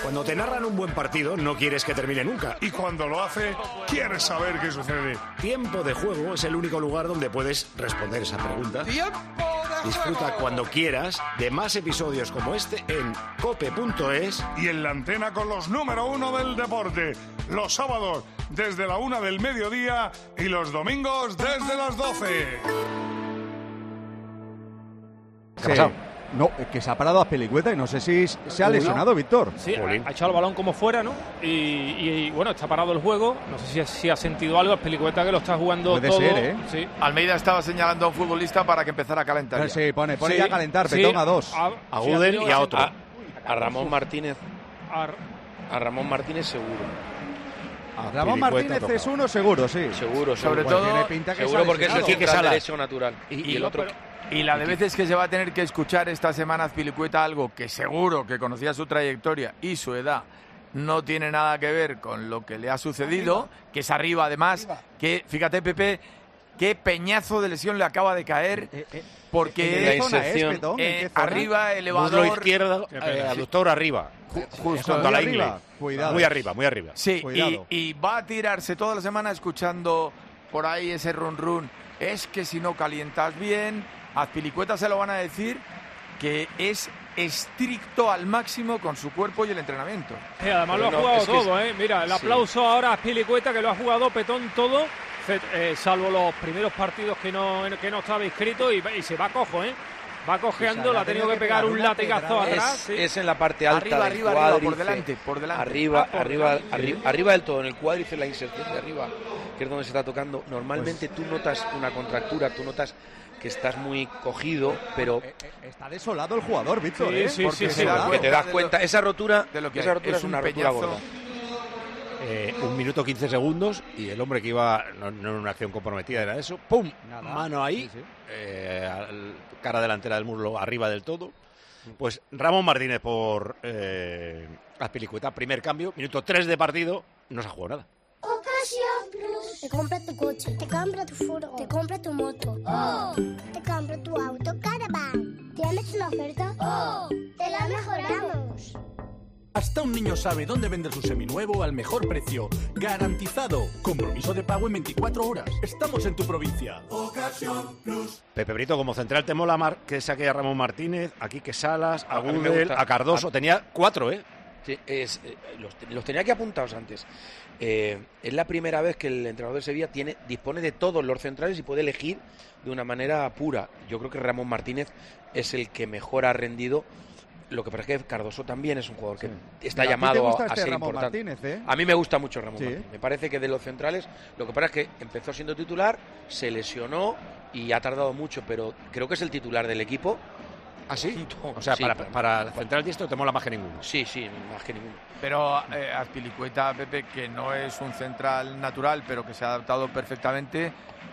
Cuando te narran un buen partido, no quieres que termine nunca. Y cuando lo hace, quieres saber qué sucede. Tiempo de Juego es el único lugar donde puedes responder esa pregunta. ¡Tiempo de Disfruta juego! cuando quieras de más episodios como este en cope.es. Y en la antena con los número 1 del deporte. Los sábados desde la 1 del mediodía y los domingos desde las 12. ¿Qué ha pasado? No, que se ha parado Azpilicueta y no sé si se ha lesionado, Víctor. Sí, ha echado el balón como fuera, ¿no? Y bueno, está parado el juego. No sé si ha sentido algo Azpilicueta, que lo está jugando Puede todo. ser, ¿eh? Sí. Almeida estaba señalando a un futbolista para que empezara a calentar. Ya. Sí, pone Sí, ya a calentar, sí, Petón a dos. A Guden y a otro. A Ramón Martínez. A Ramón Martínez seguro. Ramón Martínez es uno seguro, sí. Seguro, Sobre seguro. todo, tiene pinta que Seguro porque es el lesionado. central derecho natural. Y el otro... Y la de veces que se va a tener que escuchar esta semana Azpilicueta algo que seguro que conocía su trayectoria y su edad no tiene nada que ver con lo que le ha sucedido, que es arriba además, que fíjate Pepe, qué peñazo de lesión le acaba de caer, porque la inserción, arriba, elevador... Muslo izquierdo, aductor arriba. Justo Junto a la arriba. ingle. Cuidado. Muy arriba, muy arriba. Sí, Cuidado. y va a tirarse toda la semana escuchando por ahí ese run run. Es que si no calientas bien, Azpilicueta se lo van a decir que es estricto al máximo con su cuerpo y el entrenamiento. Además lo ha jugado todo, ¿eh? Mira, el aplauso ahora a Azpilicueta, que lo ha jugado Petón todo, salvo los primeros partidos que no estaba inscrito, y se va cojo, ¿eh? Va cojeando, le ha tenido que pegar un latigazo atrás. Es en la parte alta Arriba, del arriba, cuádriceps. por delante. Arriba del todo, en el cuádriceps, la inserción de arriba, que es donde se está tocando. Normalmente tú notas una contractura, tú notas que estás muy cogido, pero... Está desolado el jugador, Víctor, Sí, ¿eh? sí, Porque sí, se da- que te das cuenta, esa rotura, de lo que esa hay. rotura Es es una un rotura peñazo. gorda. 1 minuto 15 segundos y el hombre que iba, no en una acción comprometida era eso, ¡pum! Nada. Mano ahí, Sí, sí. cara delantera del muslo arriba del todo. Pues Ramón Martínez por Azpilicueta, primer cambio, minuto 3 de partido, no se ha jugado nada. Ocasión Plus. Te compra tu coche, te compra tu furgo, te compra tu moto. ¡Oh! Te compra tu auto Caravan. ¿Tienes una oferta? ¡Oh! Te la mejoramos. Hasta un niño sabe dónde vender su seminuevo al mejor precio. Garantizado. Compromiso de pago en 24 horas. Estamos en tu provincia. Ocasión Plus. Pepe Brito, como central te mola que saque a Ramón Martínez, a Quique Salas, a mí me Gudel, gusta. a Cardoso, tenía 4, ¿eh? Sí, los tenía aquí apuntados antes. Es la primera vez que el entrenador de Sevilla dispone de todos los centrales y puede elegir de una manera pura. Yo creo que Ramón Martínez es el que mejor ha rendido. Lo que pasa es que Cardoso también es un jugador que está Pero llamado ¿a ti te gusta a este ser Ramón importante. Martínez, ¿eh? A mí me gusta mucho Ramón Sí. Martínez. Me parece que de los centrales, lo que pasa es que empezó siendo titular, se lesionó y ha tardado mucho, pero creo que es el titular del equipo. ¿Ah, sí? Junto- O sea, sí, para el central diestro te mola más que ninguno. Sí, más que ninguno. Pero Azpilicueta, Pepe, que no es un central natural, pero que se ha adaptado perfectamente,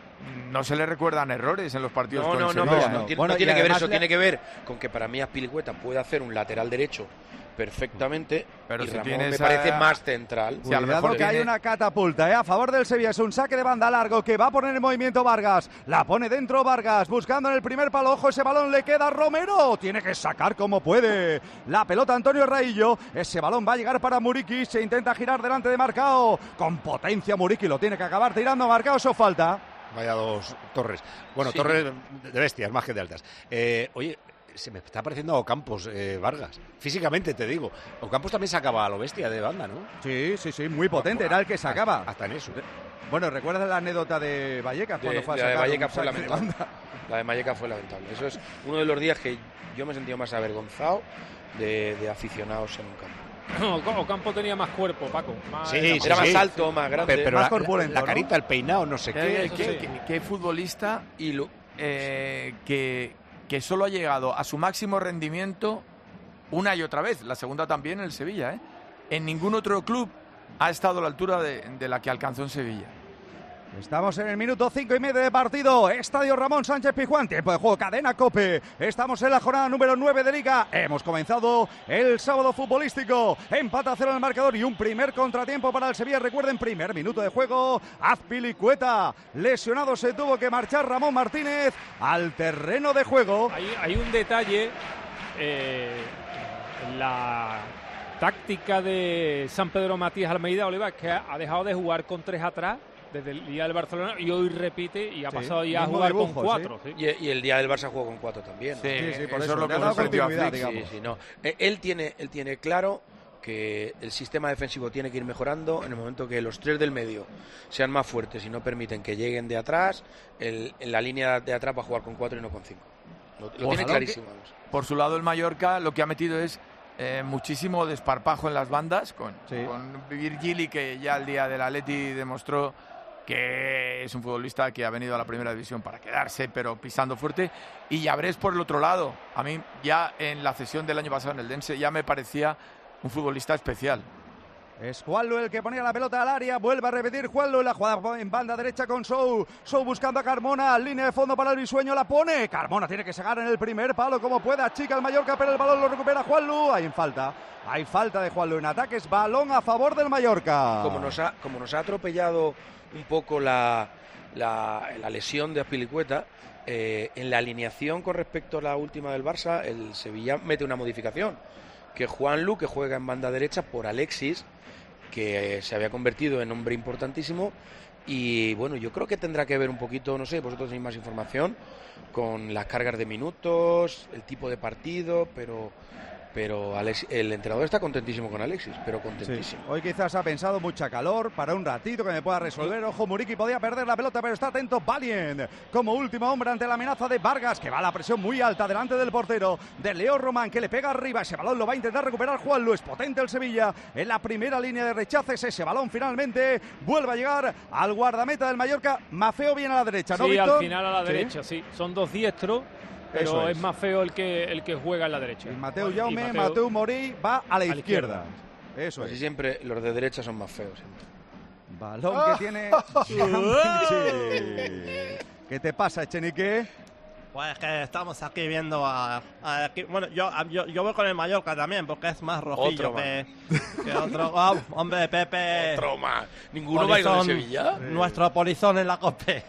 no se le recuerdan errores en los partidos con No, Sevilla, pero ¿no? no tiene, Bueno, no tiene y que ver además eso, tiene que ver con que para mí Azpilicueta puede hacer un lateral derecho perfectamente, Pero y si Ramón tienes me parece a- más central. Sí, a lo Cuidado mejor que hay tiene- una catapulta, ¿eh? A favor del Sevilla. Es un saque de banda largo que va a poner en movimiento Vargas. La pone dentro Vargas, buscando en el primer palo. Ojo, ese balón le queda a Romero. Tiene que sacar como puede. La pelota Antonio Raillo. Ese balón va a llegar para Muriqui. Se intenta girar delante de Marcao. Con potencia Muriqui lo tiene que acabar tirando Marcao. Eso falta. Vaya dos torres. Bueno, Sí. torres de bestias, más que de altas. Oye, se me está pareciendo a Ocampos, Vargas. Físicamente te digo. Ocampos también sacaba a lo bestia de banda, ¿no? Sí, muy potente. Era el que sacaba. Hasta en eso. Bueno, ¿recuerdas la anécdota de Vallecas cuando fue a la de sacar Vallecas un fue saque de lamentable. banda? La de Vallecas fue lamentable. Eso es uno de los días que yo me he sentido más avergonzado de aficionados en un campo. No, Ocampo tenía más cuerpo, Paco. Era más alto, más grande. Pero más la corpulento, ¿no? carita, el peinado, no sé qué. ¿Qué futbolista que solo ha llegado a su máximo rendimiento una y otra vez? La segunda también en el Sevilla, ¿eh? En ningún otro club ha estado a la altura de la que alcanzó en Sevilla. Estamos en el minuto 5:30 de partido. Estadio Ramón Sánchez Pizjuán. Tiempo de juego, cadena COPE. Estamos en la jornada número 9 de Liga. Hemos comenzado el sábado futbolístico. Empate a 0 en el marcador y un primer contratiempo para el Sevilla. Recuerden, primer minuto de juego. Azpilicueta. Lesionado, se tuvo que marchar Ramón Martínez al terreno de juego. Hay un detalle en la táctica de San Pedro Matías Almeida, Oliva, es que ha dejado de jugar con 3 atrás desde el día del Barcelona y hoy repite y ha pasado ya a jugar dibujo, con 4. Sí. ¿Sí? Y el día del Barça jugó con 4 también. Sí, por eso es lo que ha continuidad, digamos. Sí, no. Él tiene claro que el sistema defensivo tiene que ir mejorando en el momento que los 3 del medio sean más fuertes y no permiten que lleguen de atrás, en la línea de atrás va a jugar con 4 y no con 5. Lo tiene clarísimo. Por su lado el Mallorca lo que ha metido es muchísimo desparpajo en las bandas con Virgili, que ya el día del Atleti demostró que es un futbolista que ha venido a la primera división para quedarse, pero pisando fuerte, y Llabrés por el otro lado. A mí ya en la cesión del año pasado en el Dense ya me parecía un futbolista especial. Es Juanlu el que ponía la pelota al área, vuelve a repetir Juanlu, la jugada en banda derecha con Sou buscando a Carmona, línea de fondo para el Bisueño, la pone, Carmona tiene que sacar en el primer palo como pueda, chica el Mallorca, pero el balón lo recupera Juanlu, hay falta de Juanlu en ataques, balón a favor del Mallorca. Como nos ha atropellado un poco la lesión de Azpilicueta, en la alineación con respecto a la última del Barça, el Sevilla mete una modificación, que Juanlu, que juega en banda derecha por Alexis, que se había convertido en hombre importantísimo, y bueno, yo creo que tendrá que ver un poquito, no sé, vosotros tenéis más información, con las cargas de minutos, el tipo de partido, pero el entrenador está contentísimo con Alexis, pero contentísimo. Sí. Hoy quizás ha pensado mucha calor para un ratito que me pueda resolver. Ojo, Muriqui podía perder la pelota, pero está atento Valien como último hombre ante la amenaza de Vargas, que va a la presión muy alta delante del portero de Leo Román, que le pega arriba. Ese balón lo va a intentar recuperar Juanlu. Es potente el Sevilla en la primera línea de rechaces. Ese balón finalmente vuelve a llegar al guardameta del Mallorca. Mafeo viene a la derecha, ¿no, Víctor? Sí, al final a la derecha, sí. Son 2 diestros, pero es más feo el que juega en la derecha. Y Mateu Jaume, Mateu Morí va a la izquierda. Eso es. Siempre los de derecha son más feos. Siempre. Balón que tiene... ¿Qué te pasa, Echenique? Pues que estamos aquí viendo bueno, yo voy con el Mallorca también, porque es más rojillo que otro. Oh, hombre, Pepe. Otro más. ¿Ninguno va a ir con Sevilla? Nuestro polizón en la COPE.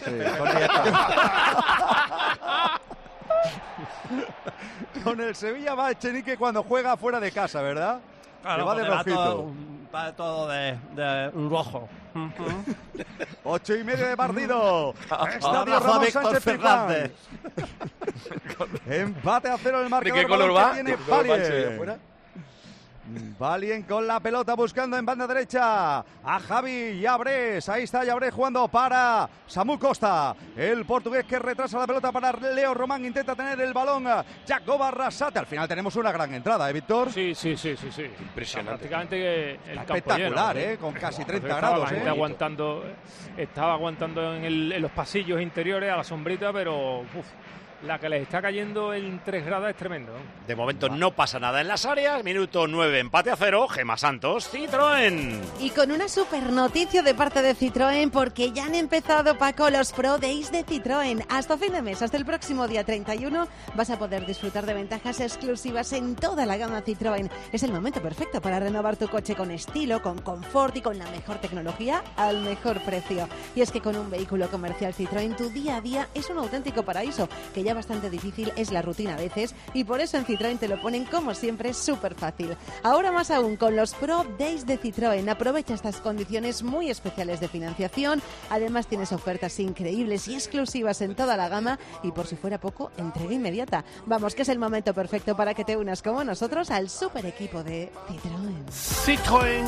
Con el Sevilla va Echenique cuando juega fuera de casa, ¿verdad? Claro, va de rojito. Va todo de un rojo. 8:30 de partido. Estadio Ramón Sánchez Pizjuán. Empate a 0 el marcador. ¿De qué color va? Tiene Valien. Valien con la pelota buscando en banda derecha a Javi Llabrés. Ahí está Llabrés jugando para Samu Costa, el portugués que retrasa la pelota para Leo Román. Intenta tener el balón Jacob Arrasate. Al final tenemos una gran entrada, ¿Víctor? Sí. Impresionante. Prácticamente el espectacular, campo lleno, con casi 30 grados. Estaba aguantando en los pasillos interiores a la sombrita, pero la que les está cayendo en 3 grados es tremendo. De momento no pasa nada en las áreas. Minuto 9, empate a 0. Gema Santos, Citroën. Y con una super noticia de parte de Citroën, porque ya han empezado, Paco, los Pro Days de Citroën. Hasta fin de mes, hasta el próximo día 31, vas a poder disfrutar de ventajas exclusivas en toda la gama Citroën. Es el momento perfecto para renovar tu coche con estilo, con confort y con la mejor tecnología al mejor precio. Y es que con un vehículo comercial Citroën, tu día a día es un auténtico paraíso, que ya bastante difícil es la rutina a veces, y por eso en Citroën te lo ponen como siempre súper fácil. Ahora más aún con los Pro Days de Citroën. Aprovecha estas condiciones muy especiales de financiación. Además tienes ofertas increíbles y exclusivas en toda la gama, y por si fuera poco, entrega inmediata. Vamos, que es el momento perfecto para que te unas como nosotros al super equipo de Citroën.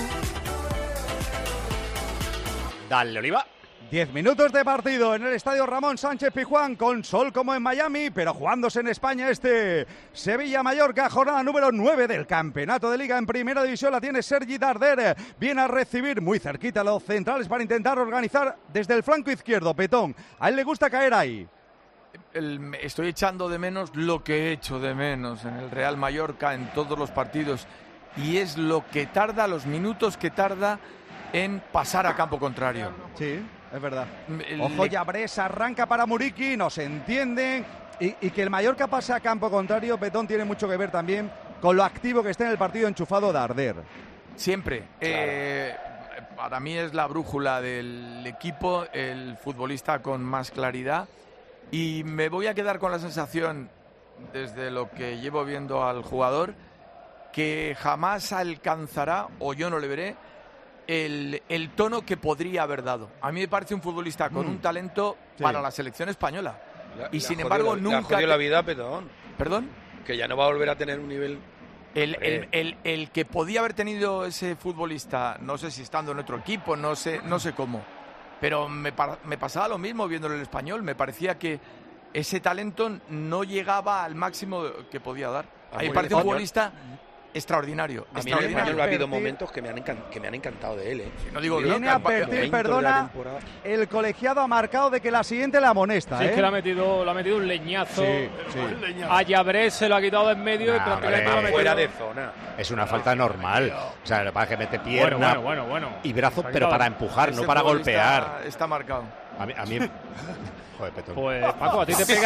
Dale, Oliva. 10 minutos de partido en el estadio Ramón Sánchez Pizjuán, con sol como en Miami, pero jugándose en España Sevilla-Mallorca, jornada número 9 del campeonato de Liga en Primera División. La tiene Sergi Darder, viene a recibir muy cerquita a los centrales para intentar organizar desde el flanco izquierdo. Petón, a él le gusta caer ahí. Estoy echando de menos lo que he hecho de menos en el Real Mallorca en todos los partidos, y es lo que tarda, los minutos que tarda en pasar a campo contrario. Sí. Es verdad. Ojo, Llabrés arranca para Muriqui, nos entienden. Y que el Mallorca pase a campo contrario, Petón, tiene mucho que ver también con lo activo que está en el partido enchufado Darder. Siempre. Claro. Para mí es la brújula del equipo, el futbolista con más claridad. Y me voy a quedar con la sensación, desde lo que llevo viendo al jugador, que jamás alcanzará, o yo no le veré, el tono que podría haber dado. A mí me parece un futbolista con un talento para la selección española. Y sin embargo nunca... la vida, Petón. ¿Perdón? Que ya no va a volver a tener un nivel... El que podía haber tenido ese futbolista, no sé si estando en otro equipo, no sé cómo, pero me pasaba lo mismo viéndolo en el Español. Me parecía que ese talento no llegaba al máximo que podía dar. A mí me parece un futbolista extraordinario. A mí en el Español ha habido momentos que me han encantado de él. No digo viene a advertir, perdona, el colegiado ha marcado de que la siguiente la amonesta. Sí, es que le ha metido un leñazo. A Llabrés se lo ha quitado de en medio y prácticamente lo ha metido fuera de zona. Es una falta normal. O sea, para que mete pierna y brazo, pero para empujar, no para golpear. Está marcado. A mí joder, Petón. Pues Paco, a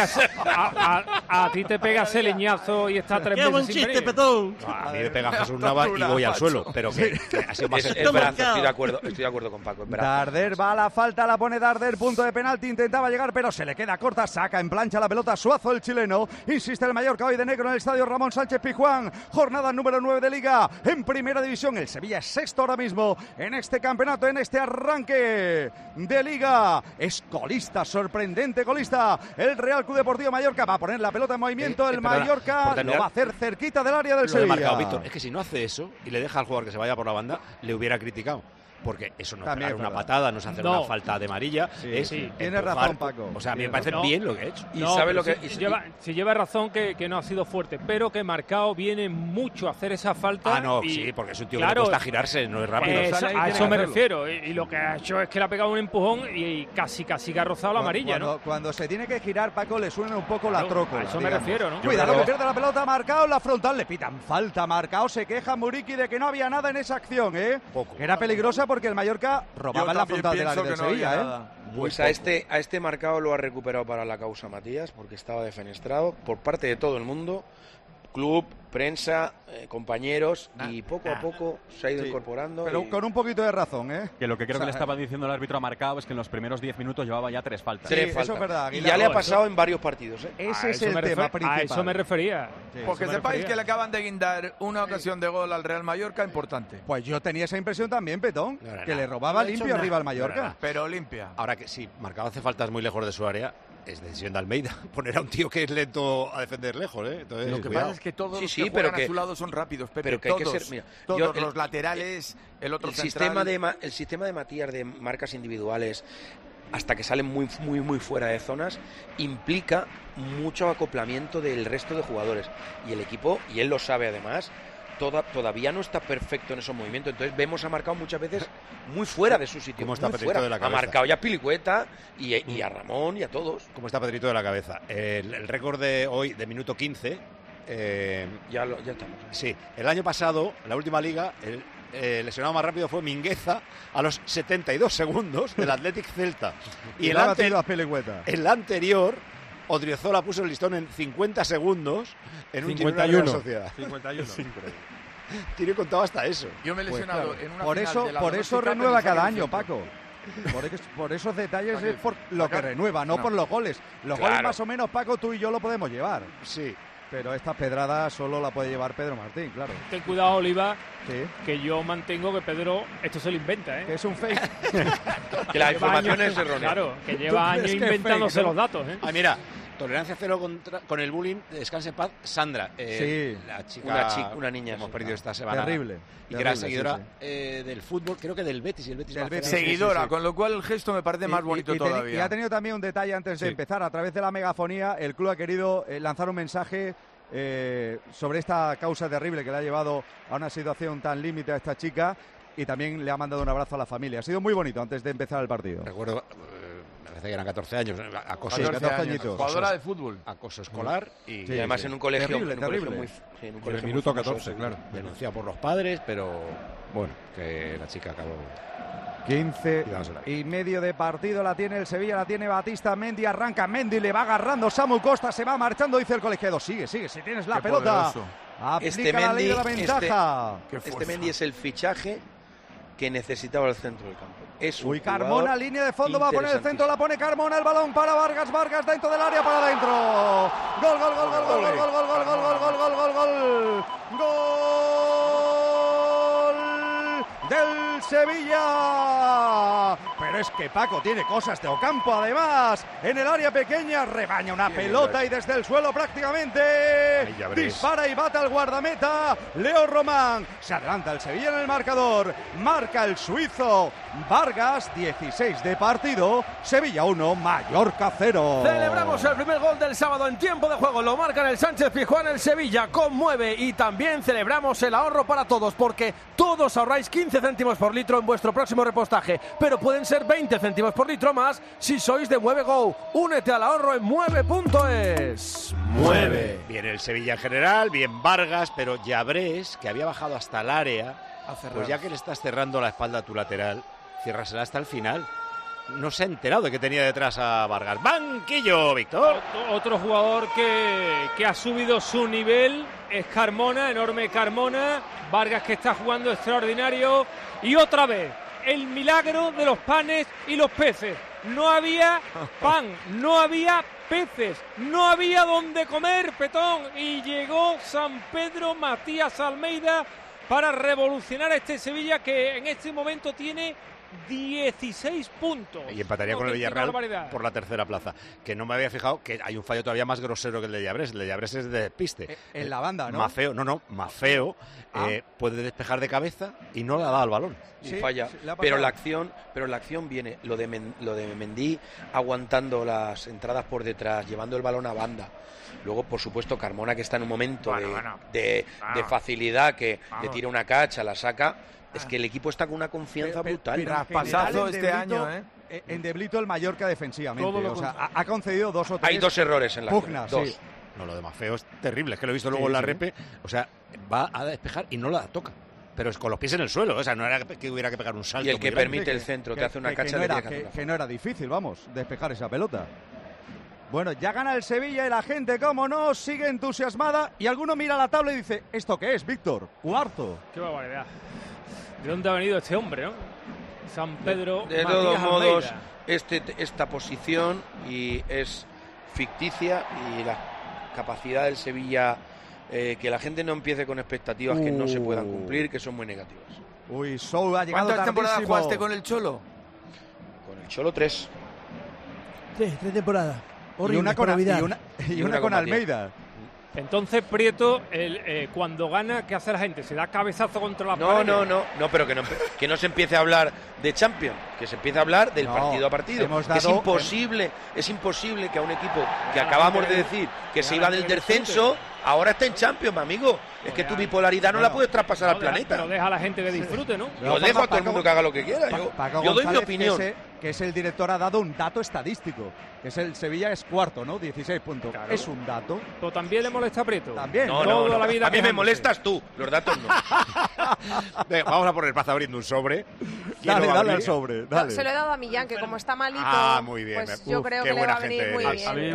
ti te pega ese leñazo y está 3 meses sin venir. Petón. A mí me pega Jesús Nava y voy al suelo, pero que ha sido más es brazo, estoy de acuerdo con Paco. Darder va a la falta, la pone Darder, punto de penalti, intentaba llegar, pero se le queda corta, saca en plancha la pelota Suazo, el chileno. Insiste el Mallorca hoy de negro en el estadio Ramón Sánchez Pizjuán. Jornada número 9 de Liga en Primera División. El Sevilla es sexto ahora mismo en este campeonato, en este arranque de Liga. Es colista, sorprendente colista. El Real Club Deportivo Mallorca va a poner la pelota en movimiento. El Mallorca lo va a hacer cerquita del área del Sevilla. Marcado, Víctor, es que si no hace eso y le deja al jugador que se vaya por la banda, le hubiera criticado. Porque eso no es pegar una patada, no es hacer una falta de amarilla. Tienes razón, Paco. O sea, a mí me parece bien lo que ha hecho. Y sabe lo que lleva razón que no ha sido fuerte, pero que Marcao viene mucho a hacer esa falta. Sí, porque es un tío que le cuesta girarse, no es rápido. A eso me refiero. Y lo que ha hecho es que le ha pegado un empujón y casi que ha rozado la amarilla, ¿no? Cuando se tiene que girar, Paco, le suena un poco la trócola. A eso me refiero, ¿no? Cuidado que pierde la pelota Marcao, la frontal, le pitan falta. Marcao, se queja Muriqui de que no había nada en esa acción, Era peligrosa porque el Mallorca robaba la frontal del área de Sevilla, Pues a este Marcao lo ha recuperado para la causa Matías, porque estaba defenestrado por parte de todo el mundo, club, prensa, compañeros, y poco a poco se ha ido incorporando. Pero con un poquito de razón, Que lo que creo que le estaba diciendo el árbitro a Marcao es que en los primeros 10 minutos llevaba ya 3 faltas. Eso es verdad. Y ya le ha pasado en varios partidos, Ese es el tema principal. A eso me refería. Porque sepáis que le acaban de guindar una ocasión de gol al Real Mallorca importante. Pues yo tenía esa impresión también, Petón, que le robaba limpio arriba al Mallorca. Pero limpia. Ahora que sí, Marcao hace faltas muy lejos de su área. Es decisión de Almeida poner a un tío que es lento a defender lejos, Entonces, lo que pasa es que todos los que juegan a su lado son rápidos, Pepe. Pero que todos, hay que ser, mira, todos los laterales, el otro central. El sistema de Matías de marcas individuales hasta que salen muy fuera de zonas implica mucho acoplamiento del resto de jugadores. Y el equipo, y él lo sabe además, todavía no está perfecto en esos movimientos. Entonces vemos a Marcao muchas veces muy fuera de su sitio. ¿Cómo está Pedrito de la cabeza? A Marcao y a Pilicueta y a Ramón y a todos. ¿Cómo está Pedrito de la cabeza? El récord de hoy, de minuto 15... ya estamos. Sí, el año pasado, en la última liga, el lesionado más rápido fue Mingueza a los 72 segundos del Athletic Celta. Y el anterior... Odriozola puso el listón en 50 segundos en un 51. Sociedad. 51. Tiene contado hasta eso. Yo me he lesionado en una por eso renueva cada año, Paco. Por esos detalles es por lo que renueva, no por los goles. Los goles más o menos, Paco, tú y yo lo podemos llevar. Sí. Pero esta pedrada solo la puede llevar Pedro Martín, claro. Ten cuidado, Oliva, que yo mantengo que Pedro esto se lo inventa, Que es un fake. Que la información es errónea. Claro, que lleva años inventándose los datos, mira, tolerancia cero con el bullying, descanse en paz, Sandra. La chica, una niña. Hemos perdido esta semana. Terrible. Y que era seguidora del fútbol, creo que del Betis. Y el Betis seguidora, con lo cual el gesto me parece más bonito todavía. Y ha tenido también un detalle antes de empezar. A través de la megafonía, el club ha querido lanzar un mensaje sobre esta causa terrible que le ha llevado a una situación tan límite a esta chica, y también le ha mandado un abrazo a la familia. Ha sido muy bonito antes de empezar el partido. Recuerdo, me parece que eran 14 años, acoso, 14 añitos. Jugadora de fútbol. Acoso escolar y además en un colegio terrible. En un colegio minuto 14, claro. Denunciado por los padres, pero bueno, que la chica acabó 15 y medio de partido la tiene el Sevilla, la tiene Batista, Mendy arranca, Mendy le va agarrando, Samu Costa se va marchando, dice el colegiado, sigue, si tienes la pelota, aplica la ley de la ventaja. Este Mendy es el fichaje que necesitaba el centro del campo. Carmona, línea de fondo, va a poner el centro, la pone Carmona, el balón para Vargas dentro del área, para adentro, gol, del Sevilla. Pero es que Paco tiene cosas de Ocampo, además. En el área pequeña rebaña una pelota y desde el suelo prácticamente dispara y bate al guardameta Leo Román. Se adelanta el Sevilla en el marcador. Marca el suizo Vargas, 16 de partido. Sevilla 1, Mallorca 0. Celebramos el primer gol del sábado en tiempo de juego. Lo marca en el Sánchez-Pizjuán. El Sevilla conmueve y también celebramos el ahorro para todos, porque todos ahorráis 15 céntimos por litro en vuestro próximo repostaje, pero pueden ser 20 céntimos por litro más si sois de Mueve Go. Únete al ahorro en mueve.es. Mueve. Bien el Sevilla en general, bien Vargas, pero Llabrés, que había bajado hasta el área, pues ya que le estás cerrando la espalda a tu lateral, ciérrasela hasta el final. No se ha enterado de que tenía detrás a Vargas. ¡Banquillo, Víctor! Otro jugador que ha subido su nivel es Carmona, enorme Carmona. Vargas, que está jugando extraordinario. Y otra vez, el milagro de los panes y los peces. No había pan, no había peces, no había donde comer, Petón. Y llegó San Pedro Matías Almeida para revolucionar este Sevilla, que en este momento tiene 16 puntos. Y empataría con el Villarreal por la tercera plaza. Que no me había fijado que hay un fallo todavía más grosero que el de Llabrés. El de Llabrés es de despiste. En la banda, ¿no? Mafeo puede despejar de cabeza y no le ha dado el balón. Y falla. Pero la acción viene, lo de Mendy aguantando las entradas por detrás, llevando el balón a banda. Luego, por supuesto, Carmona, que está en un momento de facilidad, que le tira una cacha, la saca. Es que el equipo está con una confianza brutal. Traspasazo este año, endeblito el Mallorca defensivamente. Ha concedido 2 o 3. Hay 2 errores en la pugnas. Sí. No, lo de Mafeo es terrible. Es que lo he visto luego en la repe. O sea, va a despejar y no la toca. Pero es con los pies en el suelo. O sea, no era que hubiera que pegar un salto. Y el que permite el centro, te hace una cacha. Que no era difícil, despejar esa pelota. Bueno, ya gana el Sevilla y la gente, como no, sigue entusiasmada. Y alguno mira la tabla y dice, ¿esto qué es, Víctor? Cuarto. Qué barbaridad. ¿De dónde ha venido este hombre, no? San Pedro. De todos modos, esta posición y es ficticia, y la capacidad del Sevilla, que la gente no empiece con expectativas que no se puedan cumplir, que son muy negativas. Uy, Sou ha llegado ¿Cuántas temporadas tardísimo? jugaste con el Cholo? Con el Cholo 3. 3 temporadas. Horrible, y una con Almeida. Entonces, Prieto, cuando gana, ¿qué hace la gente? ¿Se da cabezazo contra la pared? No, pero que no se empiece a hablar de Champions, que se empiece a hablar del partido a partido. Que es imposible que a un equipo que acabamos de decir que se iba del descenso, ahora está en Champions, amigo. Es que tu bipolaridad no la puedes traspasar al planeta. Pero deja a la gente que disfrute, ¿no? Yo dejo a todo el mundo que haga lo que quiera. Yo doy mi opinión. Que es el director, ha dado un dato estadístico. Que es el Sevilla es cuarto, ¿no? 16 puntos. Claro. Es un dato. Pero también le molesta a Prieto. También. No. La vida a mí me molestas tú. Los datos no. Venga, vamos a poner Paz abriendo un sobre. Dale al sobre. Dale. Se lo he dado a Millán, que como está malito, muy bien. pues yo creo que le va a venir muy bien.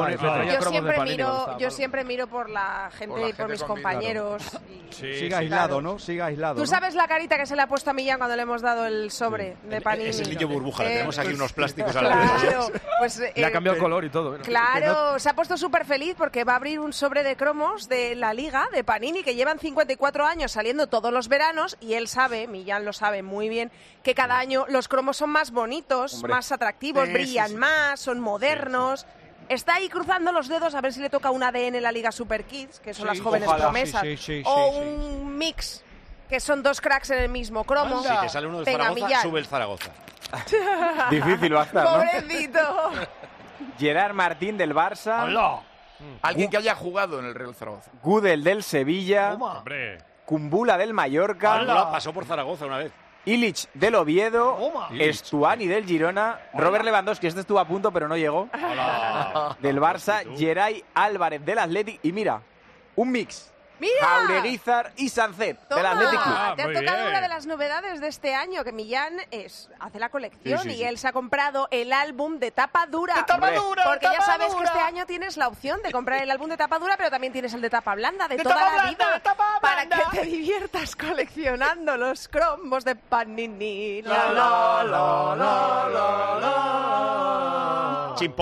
Claro. Yo siempre miro por la gente y por mis compañeros. Siga aislado, ¿no? Siga aislado. Tú sabes la carita que se le ha puesto a Millán cuando le hemos dado el sobre de Panini. Es el niño burbuja. Tenemos aquí unos plásticos a la Claro, pues le ha cambiado el color y todo. Claro, se ha puesto súper feliz porque va a abrir un sobre de cromos de la Liga, de Panini, que llevan 54 años saliendo todos los veranos, y él sabe, Millán lo sabe muy bien, que cada año los cromos son más bonitos, más atractivos, brillan más, son modernos. Está ahí cruzando los dedos a ver si le toca un ADN en la Liga Super Kids, que son las jóvenes promesas, o un mix, que son 2 cracks en el mismo cromo. Si te sale uno del Zaragoza, Millán. sube el Zaragoza. Difícil va a estar, ¿no? Pobrecito. Gerard Martín del Barça. ¡Hola! Alguien que haya jugado en el Real Zaragoza. Gudel del Sevilla. Hombre. Kumbula del Mallorca. Pasó por Zaragoza una vez. Illich del Oviedo. Estuani del Girona. Robert Lewandowski, este estuvo a punto pero no llegó. Del Barça. Geray Álvarez del Athletic. Y mira, un mix. ¡Mira! Jaureguizar y Sancet del Athletic Club. Te ha tocado una de las novedades de este año, que Millán hace la colección y él se ha comprado el álbum de tapa dura. ¡De tapa dura! Porque ya sabes que este año tienes la opción de comprar el álbum de tapa dura, pero también tienes el de tapa blanda de toda la vida. Para que te diviertas coleccionando los cromos de Panini. Chimpom.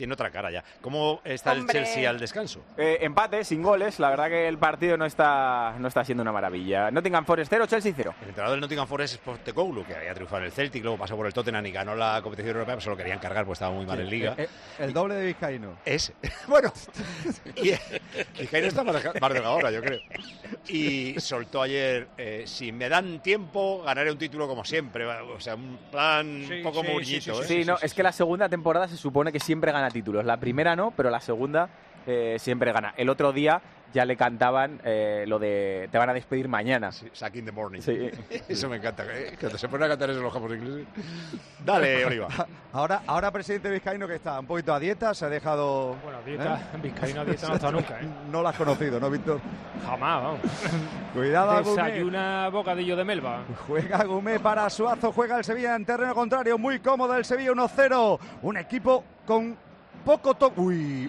tiene otra cara ya. ¿Cómo está el Chelsea al descanso? Empate, sin goles. La verdad que el partido no está siendo una maravilla. Nottingham Forest 0, Chelsea 0. El entrenador del Nottingham Forest es Postecoglou, que había triunfado en el Celtic, luego pasó por el Tottenham y ganó la competición europea, pero se lo querían cargar porque estaba muy mal en Liga. El doble de Vizcaíno. Ese. Bueno, y Vizcaíno está más delgado ahora, yo creo. Y soltó ayer, si me dan tiempo, ganaré un título como siempre. O sea, un plan un poco murguito. Es que la segunda temporada se supone que siempre gana títulos. La primera no, pero la segunda siempre gana. El otro día ya le cantaban lo de te van a despedir mañana. Sack in the morning. Sí. Eso me encanta. Que se ponen a cantar eso los japoneses ingleses. Dale, Oliva. Ahora presidente Vizcaíno, que está un poquito a dieta, se ha dejado... Bueno, dieta, Vizcaíno a dieta no está nunca, ¿eh? No la has conocido, ¿no, Víctor? Jamás, vamos. Cuidado, desayuna bocadillo de melva. Juega Gumé para Suazo, juega el Sevilla en terreno contrario, muy cómodo el Sevilla 1-0. Un equipo con poco toque. Uy.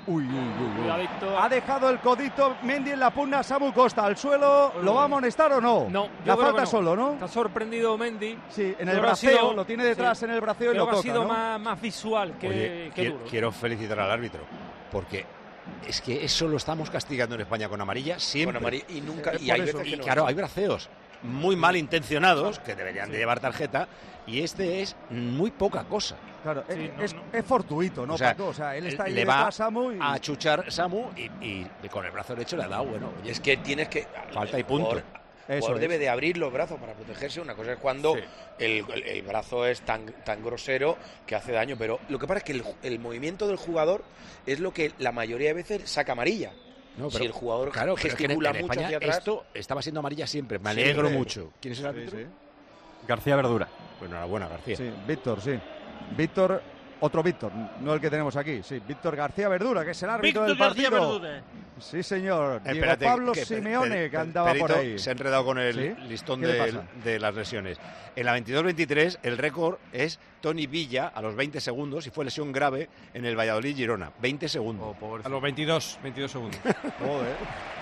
Ha dejado el codito Mendy en la pugna, Samu Costa al suelo. ¿Lo va a amonestar o no? No, la falta no. Solo, ¿no? Está sorprendido Mendy. Sí, en el braceo, lo tiene detrás en el braceo y lo toca, ha sido ¿no? más visual que duro. Quiero felicitar al árbitro, porque es que eso lo estamos castigando en España con amarilla siempre. Con amarilla y nunca. Y hay veces que no. Claro, hay braceos muy mal intencionados que deberían de llevar tarjeta, y este es muy poca cosa. Claro, es fortuito, ¿no, o sea, Paco? O sea, él está ahí le va Samu y... a chuchar Samu y con el brazo derecho le ha dado, bueno. Es que tienes que... Falta y punto. El jugador debe de abrir los brazos para protegerse. Una cosa es cuando el brazo es tan grosero que hace daño, pero lo que pasa es que el movimiento del jugador es lo que la mayoría de veces saca amarilla. No, pero, si el jugador en gesticula mucho España, hacia atrás... Esto estaba siendo amarilla siempre. Me alegro mucho. ¿Quién es el árbitro? García Verdura. Pues enhorabuena, García. Sí, Víctor, sí. Víctor, otro Víctor, no el que tenemos aquí. Sí, Víctor García Verdura, que es el árbitro del partido. Sí, señor. Diego Pablo Simeone, que andaba por ahí. Se ha enredado con el listón de las lesiones. En la 22-23, el récord es Toni Villa a los 20 segundos y fue lesión grave en el Valladolid-Girona. 20 segundos. A los 22 segundos. Joder.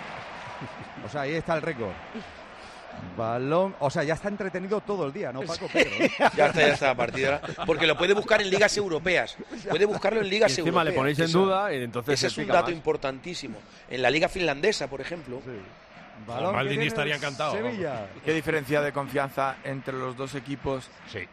O sea, ahí está el récord. Balón, o sea, ya está entretenido todo el día, ¿no, Paco? Pedro, ¿eh? Ya está, partida. Porque lo puede buscar en ligas europeas. Puede buscarlo en ligas europeas. Encima le ponéis en duda y entonces ese es un dato importantísimo. En la liga finlandesa, por ejemplo. Maldini estaría encantado. Sevilla. Qué diferencia de confianza entre los dos equipos.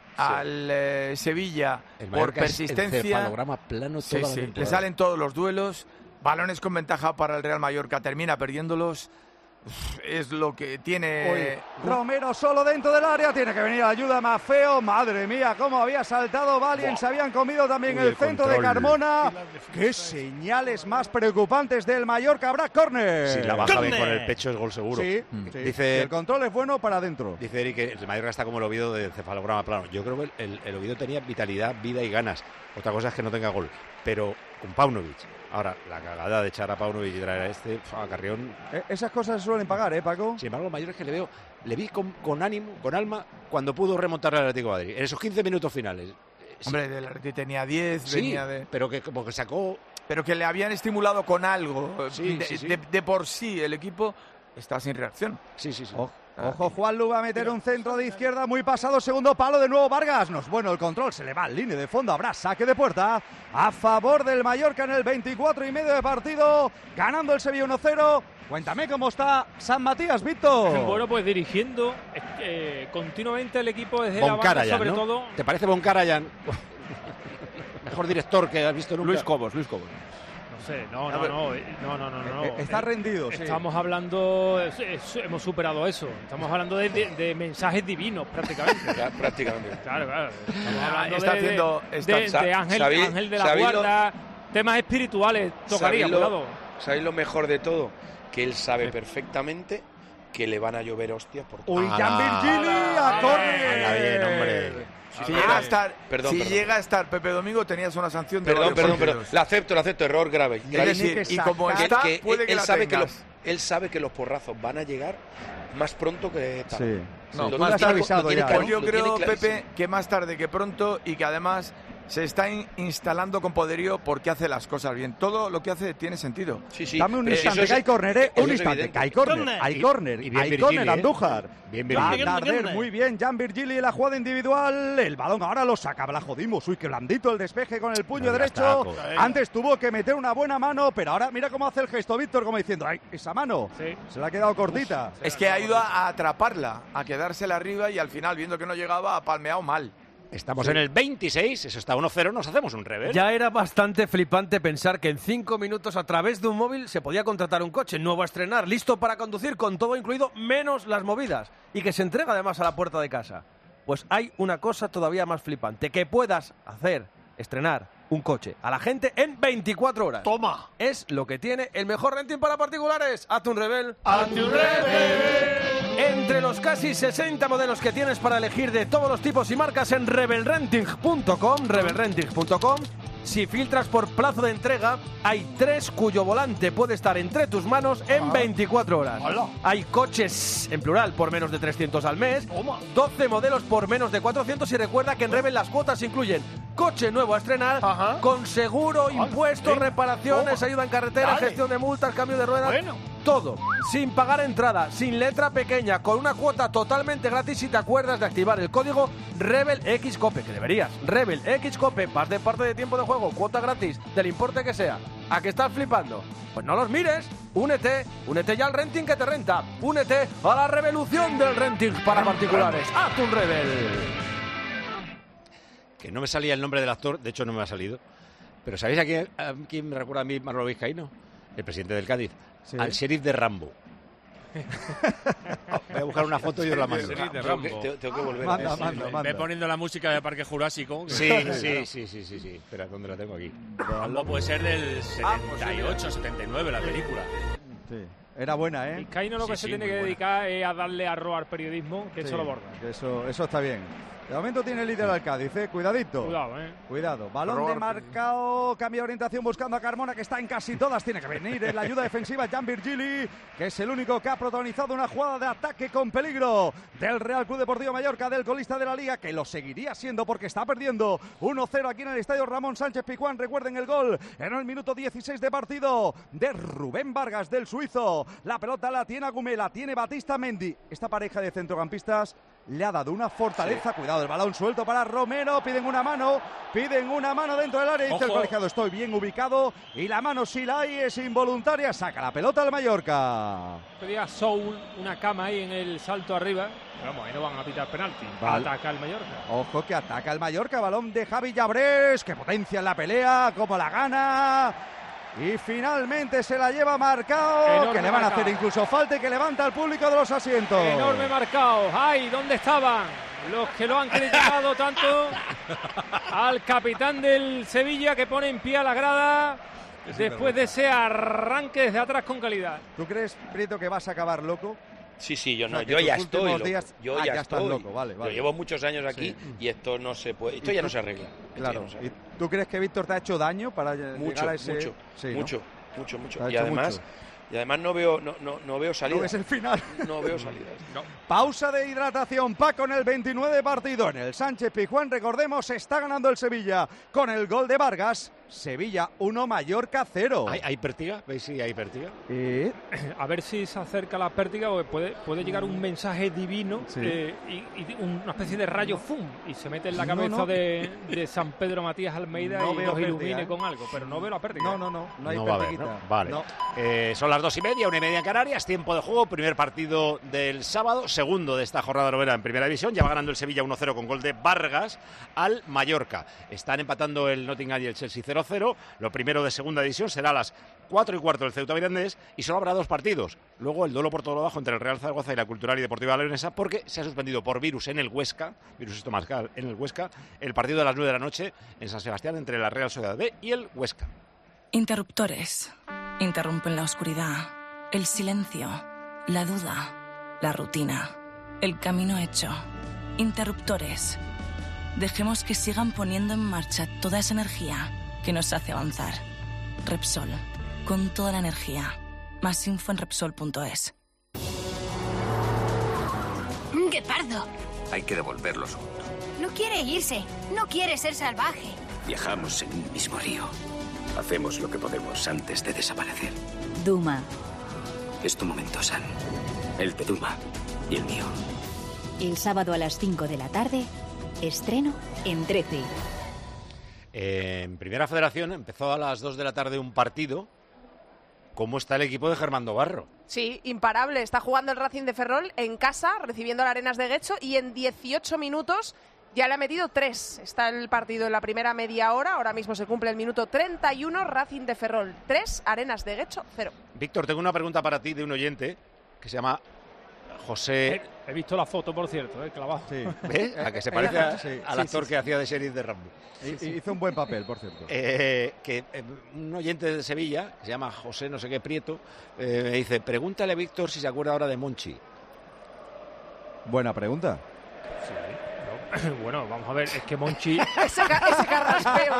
Al Sevilla, por persistencia. Plano le salen todos los duelos. Balones con ventaja para el Real Mallorca. Termina perdiéndolos. Es lo que tiene. Romero solo dentro del área, tiene que venir ayuda más feo. Madre mía, cómo había saltado Valien. Se habían comido también el centro de Carmona. Qué señales más preocupantes del Mallorca. Habrá córner. Si la baja bien con el pecho es gol seguro. Sí. Dice, el control es bueno para adentro. Dice Eric que el Mallorca está como el Oviedo del cefalograma plano. Yo creo que el Oviedo tenía vitalidad, vida y ganas. Otra cosa es que no tenga gol. Pero con Paunovic. Ahora, la cagada de echar a Paunovic y traer a Carrión. Esas cosas se suelen pagar, Paco. Sin embargo, los mayores que le vi con ánimo, con alma, cuando pudo remontar al Atlético de Madrid. En esos 15 minutos finales. Hombre, del Atlético tenía 10, venía de... pero que como que sacó... Pero que le habían estimulado con algo. De por sí, el equipo está sin reacción. Sí. Ojo, Juanlu va a meter un centro de izquierda muy pasado, segundo palo de nuevo Vargas. No es bueno el control, se le va al línea de fondo. Habrá saque de puerta a favor del Mallorca en el 24,5 de partido, ganando el Sevilla 1-0. Cuéntame cómo está San Matías, Víctor. Bueno, pues dirigiendo continuamente el equipo desde la banda, sobre todo. ¿Te parece Boncarayan? Mejor director que has visto nunca. Luis Cobos. No. Está rendido. Estamos hablando, hemos superado eso. Estamos hablando de mensajes divinos prácticamente. Claro. Estamos hablando de Ángel de la Guarda, temas espirituales. Tocaría, cuidado. ¿Sabéis lo mejor de todo? Que él sabe perfectamente que le van a llover hostias por todo. Uy, Jan Virgili a córner. Bien, hombre. Si llega a estar Pepe Domingo, tenías una sanción de Perdón. La acepto, error grave. Y como está, puede que él la sabe tengas. Él sabe que los porrazos van a llegar más pronto que tarde. No, está avisado ya. Yo creo, Pepe, que más tarde que pronto y que además se está instalando con poderío porque hace las cosas bien. Todo lo que hace tiene sentido. Sí. Dame un instante, que hay córner, un instante, que hay córner, hay córner, Andújar. Bien, Darder, muy bien, Jan Virgili, la jugada individual, el balón ahora lo saca, la jodimos, uy, qué blandito el despeje con el puño derecho. Antes tuvo que meter una buena mano, pero ahora mira cómo hace el gesto Víctor, como diciendo, ay, esa mano, se le ha quedado cortita. Es que ha ido a atraparla, a quedársela arriba y al final, viendo que no llegaba, ha palmeado mal. Estamos en el 26, eso está 1-0, nos hacemos un revés. Ya era bastante flipante pensar que en 5 minutos a través de un móvil se podía contratar un coche nuevo a estrenar, listo para conducir con todo incluido menos las movidas y que se entrega además a la puerta de casa. Pues hay una cosa todavía más flipante, que puedas estrenar un coche a la gente en 24 horas. ¡Toma! Es lo que tiene el mejor renting para particulares. Hazte un Rebel. ¡Hazte un Rebel! Entre los casi 60 modelos que tienes para elegir de todos los tipos y marcas en rebelrenting.com, si filtras por plazo de entrega, hay 3 cuyo volante puede estar entre tus manos en 24 horas. Hay coches, en plural, por menos de 300 al mes, 12 modelos por menos de 400 y recuerda que en Rebel las cuotas incluyen coche nuevo a estrenar, con seguro, impuestos, reparaciones, ayuda en carretera, gestión de multas, cambio de ruedas, todo, sin pagar entrada, sin letra pequeña, con una cuota totalmente gratis si te acuerdas de activar el código RebelXCope, que deberías. RebelXCope, vas de parte de tiempo de juego, cuota gratis, del importe que sea. ¿A qué estás flipando? Pues no los mires, únete ya al renting que te renta, únete a la revolución del renting para particulares. ¡Hazte un Rebel! Que no me salía el nombre del actor, de hecho no me ha salido, pero ¿sabéis a quién me recuerda a mí Manolo Vizcaíno? El presidente del Cádiz. Sí. Al sheriff de Rambo. Voy a buscar una foto y os la mando. Tengo que volver. Manda. Ve poniendo la música de Parque Jurásico. Sí. Espera, ¿dónde la tengo aquí? Rambo puede ser del 78, 79, la película. Sí. Era buena, ¿eh? Vizcaíno lo que se tiene que dedicar es a darle a robar periodismo, que eso lo borda. Eso está bien. De momento tiene el líder al Cádiz, cuidadito. Cuidado. Balón de marcado, cambia de orientación buscando a Carmona, que está en casi todas. Tiene que venir en la ayuda defensiva Jan Virgili, que es el único que ha protagonizado una jugada de ataque con peligro del Real Club Deportivo Mallorca, del colista de la Liga, que lo seguiría siendo porque está perdiendo 1-0 aquí en el estadio Ramón Sánchez Pizjuán. Recuerden el gol en el minuto 16 de partido de Rubén Vargas, del suizo. La pelota la tiene Agumé, la tiene Batista Mendy. Esta pareja de centrocampistas le ha dado una fortaleza. Cuidado, el balón suelto para Romero. Piden una mano dentro del área. Dice el colegiado, estoy bien ubicado. Y la mano, si la hay, es involuntaria. Saca la pelota al Mallorca. Pedía Soul una cama ahí en el salto arriba. Vamos, ahí no van a pitar penalti. Ataca el Mallorca. Ojo que ataca el Mallorca. Balón de Javi Llabrés, que potencia en la pelea, como la gana. Y finalmente se la lleva Marcao, enorme, que le van a hacer incluso falta y que levanta al público de los asientos. Enorme Marcao. ¡Ay! ¿Dónde estaban los que lo han criticado tanto al capitán del Sevilla, que pone en pie a la grada después de ese arranque desde atrás con calidad? ¿Tú crees, Prieto, que vas a acabar loco? Sí, yo no, yo ya estoy loco. Yo ya estás loco, vale. Yo llevo muchos años aquí y esto no se puede, esto ya no se arregla. Claro. ¿Y tú crees que Víctor te ha hecho daño para llegar a ese? Mucho. Y además no veo salida. No es el final. No veo salida. No. Pausa de hidratación, Paco, en el 29 de partido. En el Sánchez Pizjuán, recordemos, está ganando el Sevilla con el gol de Vargas. Sevilla 1, Mallorca 0. ¿Hay pértiga? ¿Veis si hay pértiga? A ver si se acerca la pértiga, o puede llegar un mensaje divino y una especie de rayo ¡fum! Y se mete en la cabeza de San Pedro Matías Almeida y nos ilumine con algo, pero no veo la pértiga. No hay pértiga. Vale. Son las 2:30, 1:30 en Canarias, tiempo de juego, primer partido del sábado, segundo de esta jornada novena en Primera División. Ya va ganando el Sevilla 1-0 con gol de Vargas al Mallorca. Están empatando el Nottingham y el Chelsea 0-0. Lo primero de segunda división será a las 4:15 del Ceuta Mirandés y solo habrá 2 partidos. Luego el duelo por todo lo bajo entre el Real Zaragoza y la Cultural y Deportiva Leonesa, porque se ha suspendido por virus en el Huesca, virus estomacal en el Huesca, el partido de las 9 de la noche en San Sebastián entre la Real Sociedad B y el Huesca. Interruptores. Interrumpen la oscuridad, el silencio, la duda, la rutina, el camino hecho. Interruptores. Dejemos que sigan poniendo en marcha toda esa energía que nos hace avanzar. Repsol, con toda la energía. Más info en Repsol.es. ¡Guepardo! Hay que devolverlo. No quiere irse, no quiere ser salvaje. Viajamos en un mismo río. Hacemos lo que podemos antes de desaparecer. Duma. Es tu momento, San. El de Duma y el mío. El sábado a las 5 de la tarde, estreno en 13. En Primera Federación empezó a las 2 de la tarde un partido. ¿Cómo está el equipo de Germando Barro? Sí, imparable. Está jugando el Racing de Ferrol en casa, recibiendo las Arenas de Guecho, y en 18 minutos ya le ha metido 3. Está el partido en la primera media hora. Ahora mismo se cumple el minuto 31. Racing de Ferrol 3, Arenas de Guecho 0. Víctor, tengo una pregunta para ti de un oyente que se llama José. He visto la foto, por cierto, clavado. Sí. ¿Ves? A que se parece al actor que hacía de sheriff de Rambo. Hizo un buen papel, por cierto. Un oyente de Sevilla, que se llama José no sé qué Prieto, me dice, pregúntale a Víctor si se acuerda ahora de Monchi. Buena pregunta. Sí. Bueno, vamos a ver, es que Monchi... ese carraspeo.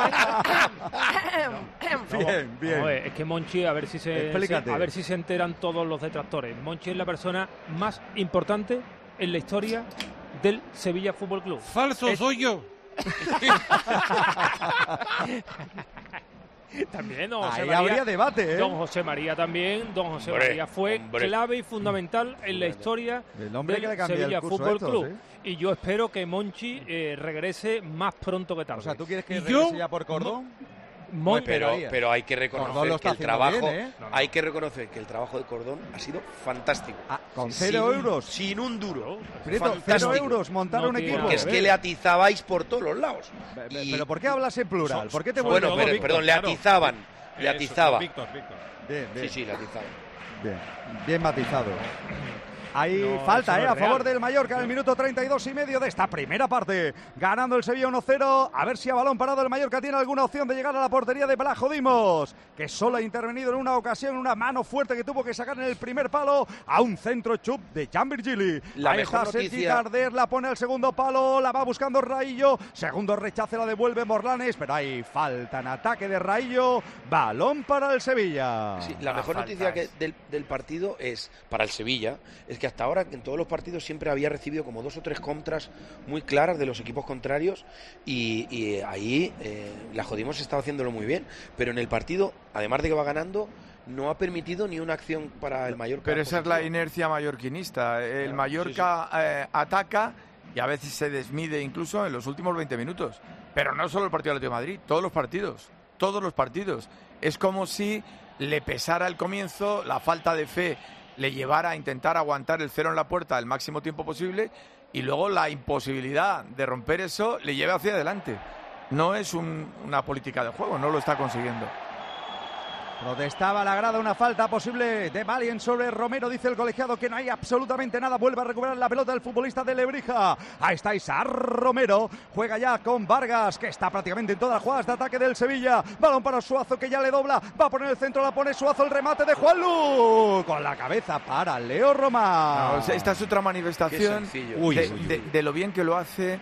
Bien. No, es que Monchi, a ver si se enteran todos los detractores. Monchi es la persona más importante en la historia del Sevilla Fútbol Club. Falso, soy yo. También don José Ahí María, habría debate, ¿eh? Don José María también. Don José María fue clave y fundamental en la historia del Sevilla Fútbol Club. ¿Sí? Y yo espero que Monchi regrese más pronto que tarde. O sea, ¿tú quieres que regrese ya por Cordón? Pero hay que reconocer que el trabajo hay que reconocer que el trabajo de Cordón ha sido fantástico. Con 0 euros. Sin un duro. Prieto, 0 euros montar un equipo. Porque es que le atizabais por todos los lados. Pero ¿por qué hablas en plural? ¿Por qué te bueno, perdón, le atizaban. Le atizaba. Víctor. Bien. Sí, le atizaban. Bien matizado. Hay falta a favor del Mallorca en el minuto 32,5 de esta primera parte. Ganando el Sevilla 1-0. A ver si a balón parado el Mallorca tiene alguna opción de llegar a la portería de Blajo Dimos, que solo ha intervenido en una ocasión, una mano fuerte que tuvo que sacar en el primer palo a un centro chup de Jan Virgili. Ahí está Sergi Carder, la pone al segundo palo, la va buscando Raillo. Segundo rechace, la devuelve Morlanes, pero hay falta en ataque de Raillo. Balón para el Sevilla. Sí, la mejor noticia del partido es, para el Sevilla, es que hasta ahora en todos los partidos siempre había recibido como 2 o 3 contras muy claras de los equipos contrarios y ahí la Jodimos estaba haciéndolo muy bien, pero en el partido, además de que va ganando, no ha permitido ni una acción para el Mallorca. Pero esa es la inercia mallorquinista. El Mallorca ataca y a veces se desmide incluso en los últimos 20 minutos. Pero no solo el partido de Atlético de Madrid, todos los partidos. Es como si le pesara al comienzo, la falta de fe le llevara a intentar aguantar el 0 en la puerta el máximo tiempo posible y luego la imposibilidad de romper eso le lleve hacia adelante. No es una política de juego, no lo está consiguiendo. Protestaba la grada, una falta posible de Malien sobre Romero, dice el colegiado que no hay absolutamente nada. Vuelve a recuperar la pelota el futbolista de Lebrija. Ahí está Isar Romero, juega ya con Vargas, que está prácticamente en todas las jugadas de ataque del Sevilla. Balón para Suazo, que ya le dobla, va a poner el centro, la pone Suazo, el remate de Juanlu, con la cabeza para Leo Roma. Esta es otra manifestación de lo bien que lo hace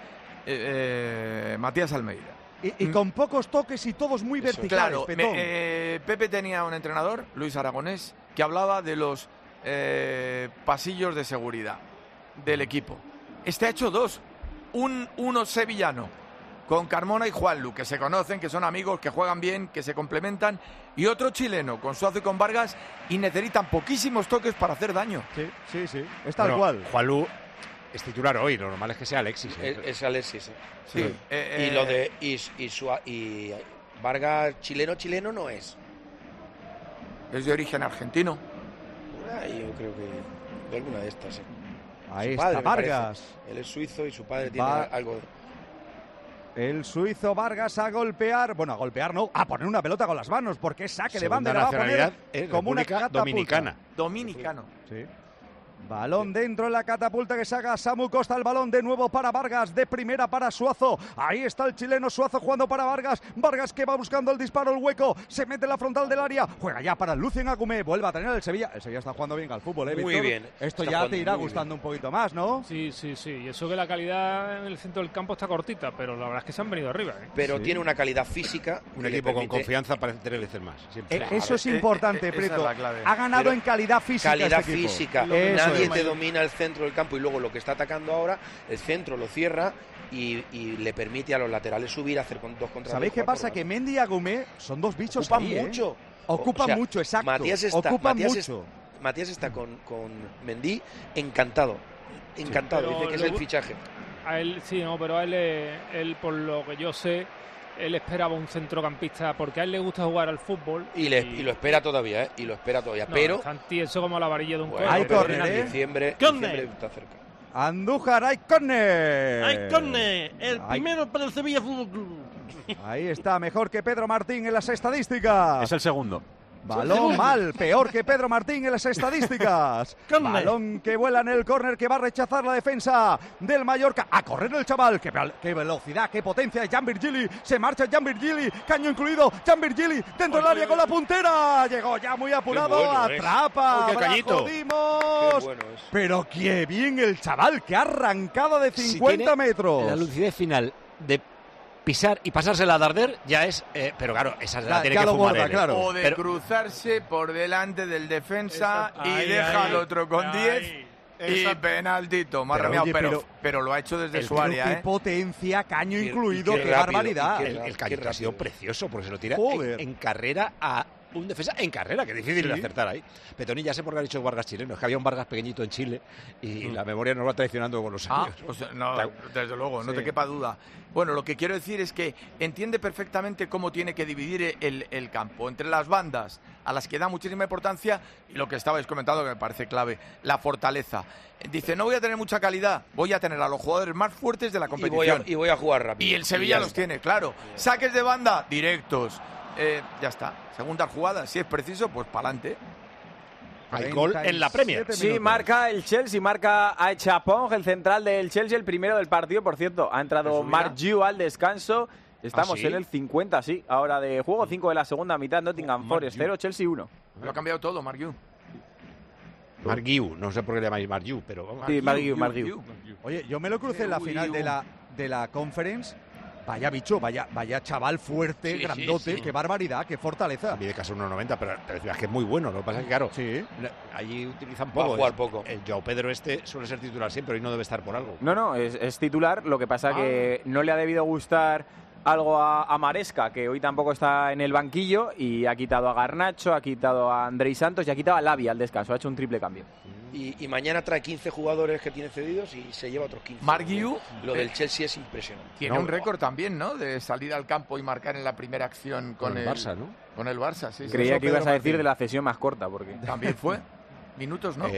Matías Almeida. Y con pocos toques y todos muy verticales. Claro, Pepe tenía un entrenador, Luis Aragonés, que hablaba de los pasillos de seguridad del equipo. Este ha hecho 2. Uno sevillano, con Carmona y Juanlu, que se conocen, que son amigos, que juegan bien, que se complementan. Y otro chileno, con Suazo y con Vargas, y necesitan poquísimos toques para hacer daño. Sí. Es tal cual. Juanlu es titular hoy, lo normal es que sea Alexis. Es Alexis, Sí. Y lo de y Vargas chileno no es. Es de origen argentino. Yo creo que de alguna de estas. Ahí está Vargas. Él es suizo y su padre tiene algo. El suizo Vargas a golpear, a poner una pelota con las manos, porque es saque de banda, va a poner como una catapulta. Dominicano. Sí. Balón dentro en la catapulta que saca Samu Costa, el balón de nuevo para Vargas, de primera para Suazo. Ahí está el chileno Suazo jugando para Vargas. Vargas que va buscando el disparo, el hueco, se mete en la frontal del área, juega ya para Lucien Agumé, vuelve a tener el Sevilla. El Sevilla está jugando bien al fútbol, Muy Víctor. bien. Esto ya te irá gustando un poquito más, ¿no? Sí. Y eso que la calidad en el centro del campo está cortita, pero la verdad es que se han venido arriba. Pero tiene una calidad física. Un equipo con confianza parece 3 veces más. Eso es importante, Prieto. Ha ganado en calidad física. Calidad este equipo. física. nadie te domina el centro del campo y luego lo que está atacando ahora, el centro lo cierra y le permite a los laterales subir, hacer 2 contra 2. ¿Sabéis qué pasa? Que Mendy y Agumé son dos bichos ocupan ahí, mucho. Ocupan mucho, exacto. Matías está con Mendy encantado. Encantado, dice que es el fichaje. A él, sí, no, pero a él, por lo que yo sé, él esperaba un centrocampista porque a él le gusta jugar al fútbol. Y lo espera todavía, ¿eh? Y lo espera todavía. No, pero. Santi, eso como la varilla de un Hay córner, ¿eh? Diciembre está cerca. Andújar, hay córner. Hay córner. El primero para el Sevilla Fútbol Club. Ahí está, mejor que Pedro Martín en las estadísticas. Es el segundo. Balón mal, peor que Pedro Martín en las estadísticas. Balón que vuela en el córner que va a rechazar la defensa del Mallorca. A correr el chaval, qué velocidad, qué potencia. Jan Virgili, se marcha Jan Virgili, caño incluido. Jan Virgili dentro del área con la puntera. Llegó ya muy apurado, atrapa. Qué cañito. Jodimos. Bueno pero qué bien el chaval que ha arrancado de 50 metros. La lucidez final de pisar y pasársela a Darder ya es, pero claro, esa la tiene que fumar él, claro. O de cruzarse por delante del defensa y deja al otro con 10 y penaltito, más remiado, pero lo ha hecho desde su área. Qué potencia, caño incluido, qué barbaridad. El cañito ha sido precioso porque se lo tira en carrera a un defensa en carrera, que es difícil de acertar ahí. Petoni, ya sé por qué ha dicho Vargas chileno, es que había un Vargas pequeñito en Chile y la memoria nos va traicionando con los años. No, desde luego, no te quepa duda. Bueno, lo que quiero decir es que entiende perfectamente cómo tiene que dividir el campo entre las bandas a las que da muchísima importancia y lo que estabais comentando que me parece clave, la fortaleza. Dice, no voy a tener mucha calidad, voy a tener a los jugadores más fuertes de la competición. Y voy a jugar rápido. Y el Sevilla los tiene, claro. Saques de banda, directos. Ya está. Segunda jugada, si es preciso, pues para adelante. Hay gol en la Premier. Sí, marca el Chelsea, marca a Chapong, el central del Chelsea, el primero del partido, por cierto. Ha entrado Mark Yu al descanso. Estamos en el 50, sí, ahora de juego. 5 de la segunda mitad, Nottingham Forest 0, Chelsea 1. Lo ha cambiado todo, Mark Yu. Mark Yu, no sé por qué le llamáis Mark Yu, pero vamos. Sí, Mark Yu. Oye, yo me lo crucé en la final de la Conference. Vaya bicho, vaya chaval fuerte, grandote, qué barbaridad, qué fortaleza. Mide casi 1,90, pero es que es muy bueno. Lo que pasa es que, claro, allí utilizan poco. Va a jugar poco. El Joao Pedro suele ser titular siempre y no debe estar por algo. No, es titular. Lo que pasa que no le ha debido gustar algo a Maresca, que hoy tampoco está en el banquillo, y ha quitado a Garnacho, ha quitado a Andrei Santos y ha quitado a Lavia al descanso. Ha hecho un triple cambio. Y mañana trae 15 jugadores que tiene cedidos y se lleva otros 15. Mark Yu, lo del Chelsea es impresionante. Tiene un récord también, ¿no? De salir al campo y marcar en la primera acción con el Barça, ¿no? Con el Barça, sí. Creía que ibas a decir de la cesión más corta, porque también fue. Minutos, ¿no?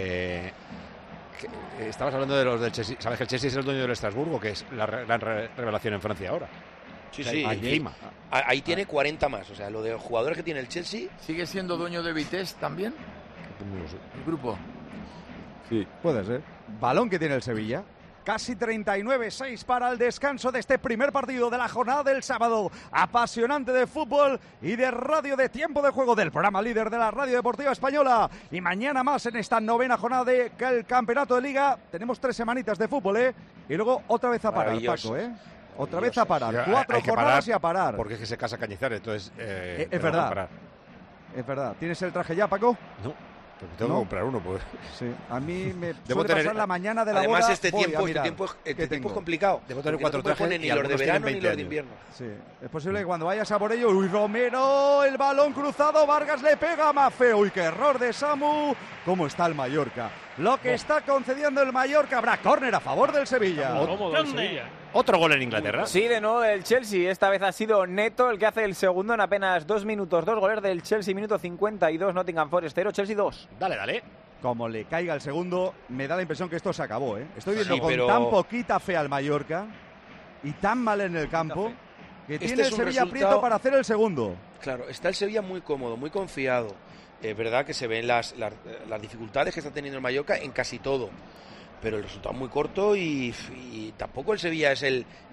Estabas hablando de los del Chelsea. ¿Sabes que el Chelsea es el dueño del Estrasburgo, que es la gran revelación en Francia ahora? Sí. Ahí tiene 40 más. O sea, lo de los jugadores que tiene el Chelsea. ¿Sigue siendo dueño de Vitesse también? El grupo. Sí, puede ser. Balón que tiene el Sevilla. Casi 39-6 para el descanso de este primer partido de la jornada del sábado. Apasionante de fútbol y de radio de tiempo de juego del programa líder de la radio deportiva española. Y mañana más en esta novena jornada del campeonato de liga. Tenemos 3 semanitas de fútbol, Y luego otra vez a parar, Paco, Otra vez a parar. 4 jornadas y a parar. Porque es que se casa Cañizares, entonces... es verdad. Es verdad. ¿Tienes el traje ya, Paco? No. Porque tengo que comprar uno, pues. Sí, a mí me suele pasar la mañana de la Además, boda. este tiempo es complicado. Debo tener 4 trajes ni los de verano ni los de invierno. Sí, es posible que cuando vayas a por ello, Romero, el balón cruzado, Vargas le pega a Maffeo. Uy, qué error de Samu. ¿Cómo está el Mallorca? Lo que está concediendo el Mallorca, habrá córner a favor del Sevilla. Otro gol en Inglaterra. Sí, de nuevo del Chelsea. Esta vez ha sido Neto el que hace el segundo en apenas 2 minutos. 2 goles del Chelsea, minuto 52, Nottingham Forest 0, Chelsea 2. Dale. Como le caiga el segundo, me da la impresión que esto se acabó, Estoy viendo con tan poquita fe al Mallorca y tan mal en el campo que tiene el Sevilla aprieto para hacer el segundo. Claro, está el Sevilla muy cómodo, muy confiado. Es verdad que se ven las dificultades que está teniendo el Mallorca en casi todo. Pero el resultado es muy corto y tampoco el Sevilla es el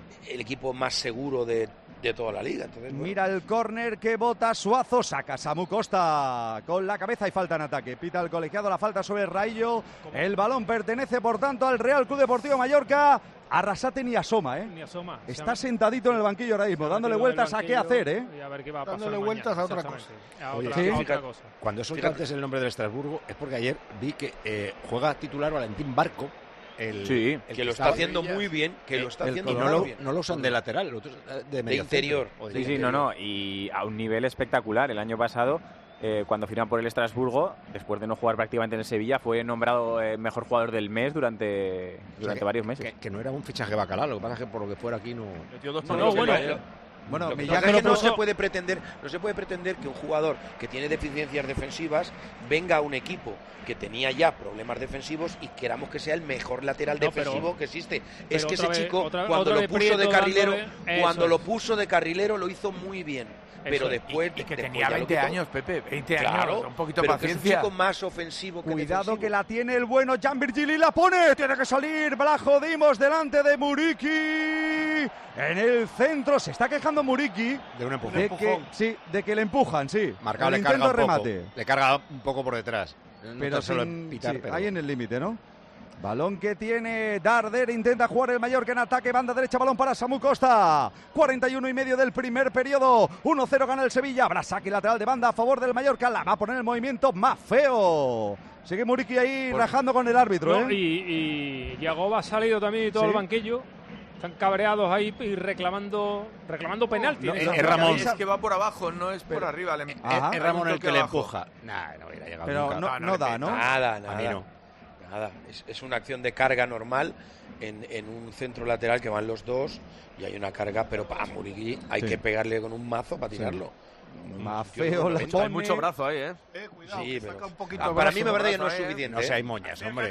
el equipo más seguro de toda la liga. Entonces, bueno. Mira el córner que bota Suazo, saca Samu Costa con la cabeza y falta en ataque. Pita el colegiado la falta sobre el Raillo. El balón pertenece por tanto al Real Club Deportivo Mallorca. Arrasate ni asoma, Ni asoma. Está sentadito en el banquillo ahora mismo, dándole vueltas a qué hacer, Y a ver qué va a pasar dándole vueltas a otra cosa. Oye, otra cosa. Cuando he soltado antes el nombre del Estrasburgo es porque ayer vi que juega titular Valentín Barco. El que lo está haciendo muy bien, no lo usan de lateral, lo de interior. Sí, no, y a un nivel espectacular. El año pasado, cuando firma por el Estrasburgo, después de no jugar prácticamente en el Sevilla, fue nombrado mejor jugador del mes durante varios meses. Que no era un fichaje bacalao, lo que pasa es que por lo que fuera aquí no... Bueno, no se puede pretender que un jugador que tiene deficiencias defensivas venga a un equipo que tenía ya problemas defensivos y queramos que sea el mejor lateral defensivo que existe. Es que ese chico cuando lo puso de carrilero lo hizo muy bien. Pero después... Y que tenía 20 años, Pepe, 20 años, un poquito de paciencia. Que es un chico más ofensivo que Cuidado defensivo. Que la tiene el bueno Jan Virgili, la pone, tiene que salir, Blajo Dimos delante de Muriqui. En el centro, se está quejando Muriqui. De un empujón. De que le empujan, sí. Marcado le carga un remate. Le carga un poco por detrás. Pero ahí en el límite, ¿no? Balón que tiene Darder, intenta jugar el Mallorca en ataque, banda derecha, balón para Samu Costa. 41 y medio del primer periodo. 1-0 gana el Sevilla. Habrá saque lateral de banda a favor del Mallorca. La va a poner el movimiento más feo. Sigue Muriqui ahí rajando con el árbitro. Y Yagoba ha salido también y todo el banquillo. Están cabreados ahí y reclamando penalti. Es Ramón. Es que va por abajo, no es por arriba. Es Ramón el que le empuja. No hubiera llegado pero nunca. No da, ¿no? Nada, es una acción de carga normal en un centro lateral que van los dos y hay una carga, pero para Muriqui hay que pegarle con un mazo para tirarlo. Más feo la pone. Hay mucho brazo ahí, Cuidado, sí, pero saca un poquito para mí me parece que no es suficiente. No sé, hay moñas, hombre.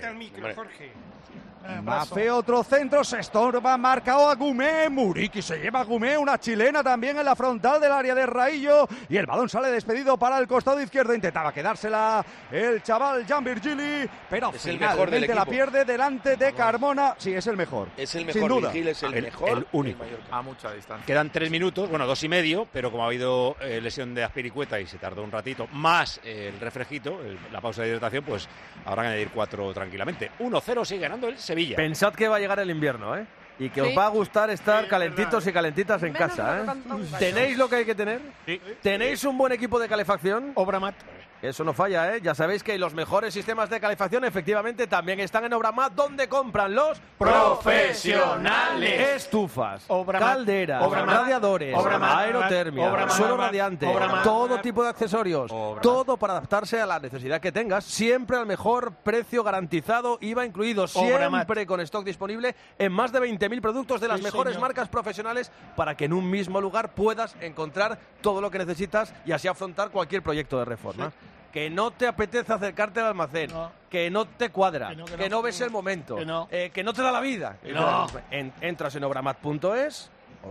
Más feo otro centro, se estorba, marcado a Gumé, Muriqui se lleva a Gumé, una chilena también en la frontal del área de Raillo y el balón sale despedido para el costado izquierdo, intentaba quedársela el chaval Jan Virgili, pero es finalmente la pierde delante de Carmona. Sí, es el mejor. Es el mejor, sin duda. Virgil es el mejor. El único. A mucha distancia. Quedan 3 minutos, 2 y medio, pero como ha habido lesión de Azpilicueta y se tardó un ratito, más el refresquito, la pausa de hidratación, pues habrá que añadir 4 tranquilamente. 1-0 sigue ganando el Sevilla. Pensad que va a llegar el invierno, y que os va a gustar estar calentitos y calentitas en casa, ¿Tenéis lo que hay que tener? Sí. ¿Tenéis un buen equipo de calefacción? Obramat. Eso no falla, Ya sabéis que los mejores sistemas de calefacción efectivamente también están en Obramat, donde compran los profesionales. Estufas, Obramat. calderas, Obramat. Radiadores, Obramat. aerotermia, Obramat. suelo radiante, Obramat. todo tipo de accesorios, todo para adaptarse a la necesidad que tengas, siempre al mejor precio garantizado, IVA incluido, siempre con stock disponible en más de 20.000 productos de las mejores marcas profesionales para que en un mismo lugar puedas encontrar todo lo que necesitas y así afrontar cualquier proyecto de reforma. Sí. Que no te apetece acercarte al almacén, que no te cuadra, que no ves el momento, que no te da la vida. Entras en obramat.es,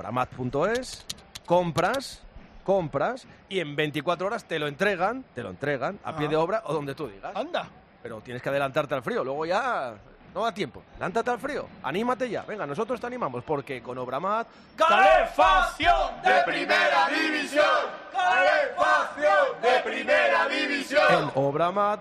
compras y en 24 horas te lo entregan a pie de obra o donde tú digas. Anda. Pero tienes que adelantarte al frío, luego ya no da tiempo. Adelántate al frío, anímate ya. Venga, nosotros te animamos porque con Obramat... ¡Calefacción de primera división! ¡Calefacción de primera división! En Obramat.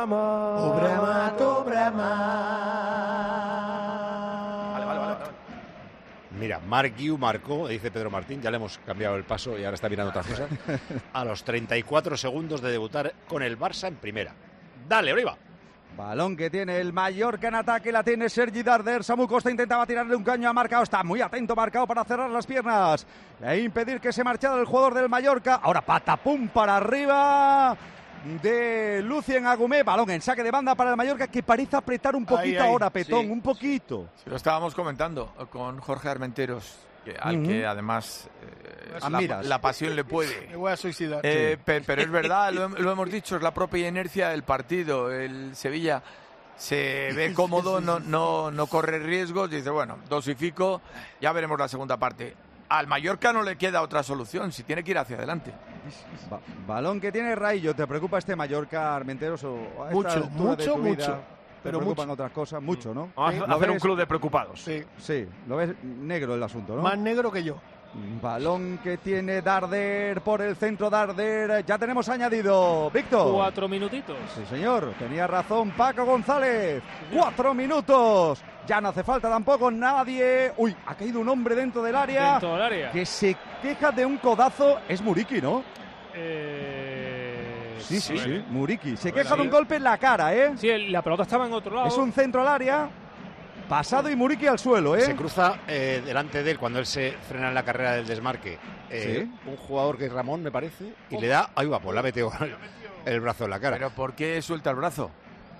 Vale. Mira, Marc Guiu marcó, dice Pedro Martín, ya le hemos cambiado el paso y ahora está mirando otras cosas, a los 34 segundos de debutar con el Barça en primera. Dale, Oliva. Balón que tiene el Mallorca en ataque, la tiene Sergi Darder. Samu Costa intentaba tirarle un caño a Marcao, está muy atento Marcao para cerrar las piernas e impedir que se marchara el jugador del Mallorca. Ahora patapum para arriba de Lucien Agumé, balón en saque de banda para el Mallorca que parece apretar un poquito ahora, Petón, un poquito. Lo estábamos comentando con Jorge Armenteros, al que además la pasión le puede. Me voy a suicidar. Pero es verdad, lo hemos dicho, es la propia inercia del partido. El Sevilla se ve cómodo, no corre riesgos, dice, bueno, dosifico, ya veremos la segunda parte. Al Mallorca no le queda otra solución, si tiene que ir hacia adelante. Balón que tiene Raillo, ¿te preocupa este Mallorca, Armenteros? Mucho. Pero preocupan otras cosas, mucho, ¿no? Vamos a hacer un club de preocupados. Sí, lo ves negro el asunto, ¿no? Más negro que yo. Balón que tiene Darder por el centro. Darder, ya tenemos añadido. Víctor. 4 minutitos. Sí, señor, tenía razón Paco González. 4 minutos. Ya no hace falta tampoco nadie. Uy, ha caído un hombre dentro del área. Dentro del área. Que se queja de un codazo. Es Muriqui, ¿no? Sí, Muriqui. Se queja de un golpe en la cara, ¿eh? Sí, la pelota estaba en otro lado. Es un centro al área. Pasado y Muriqui al suelo, ¿eh? Se cruza delante de él cuando él se frena en la carrera del desmarque. Un jugador que es Ramón, me parece, y le da... Ahí va, pues le ha metido el brazo en la cara. ¿Pero por qué suelta el brazo?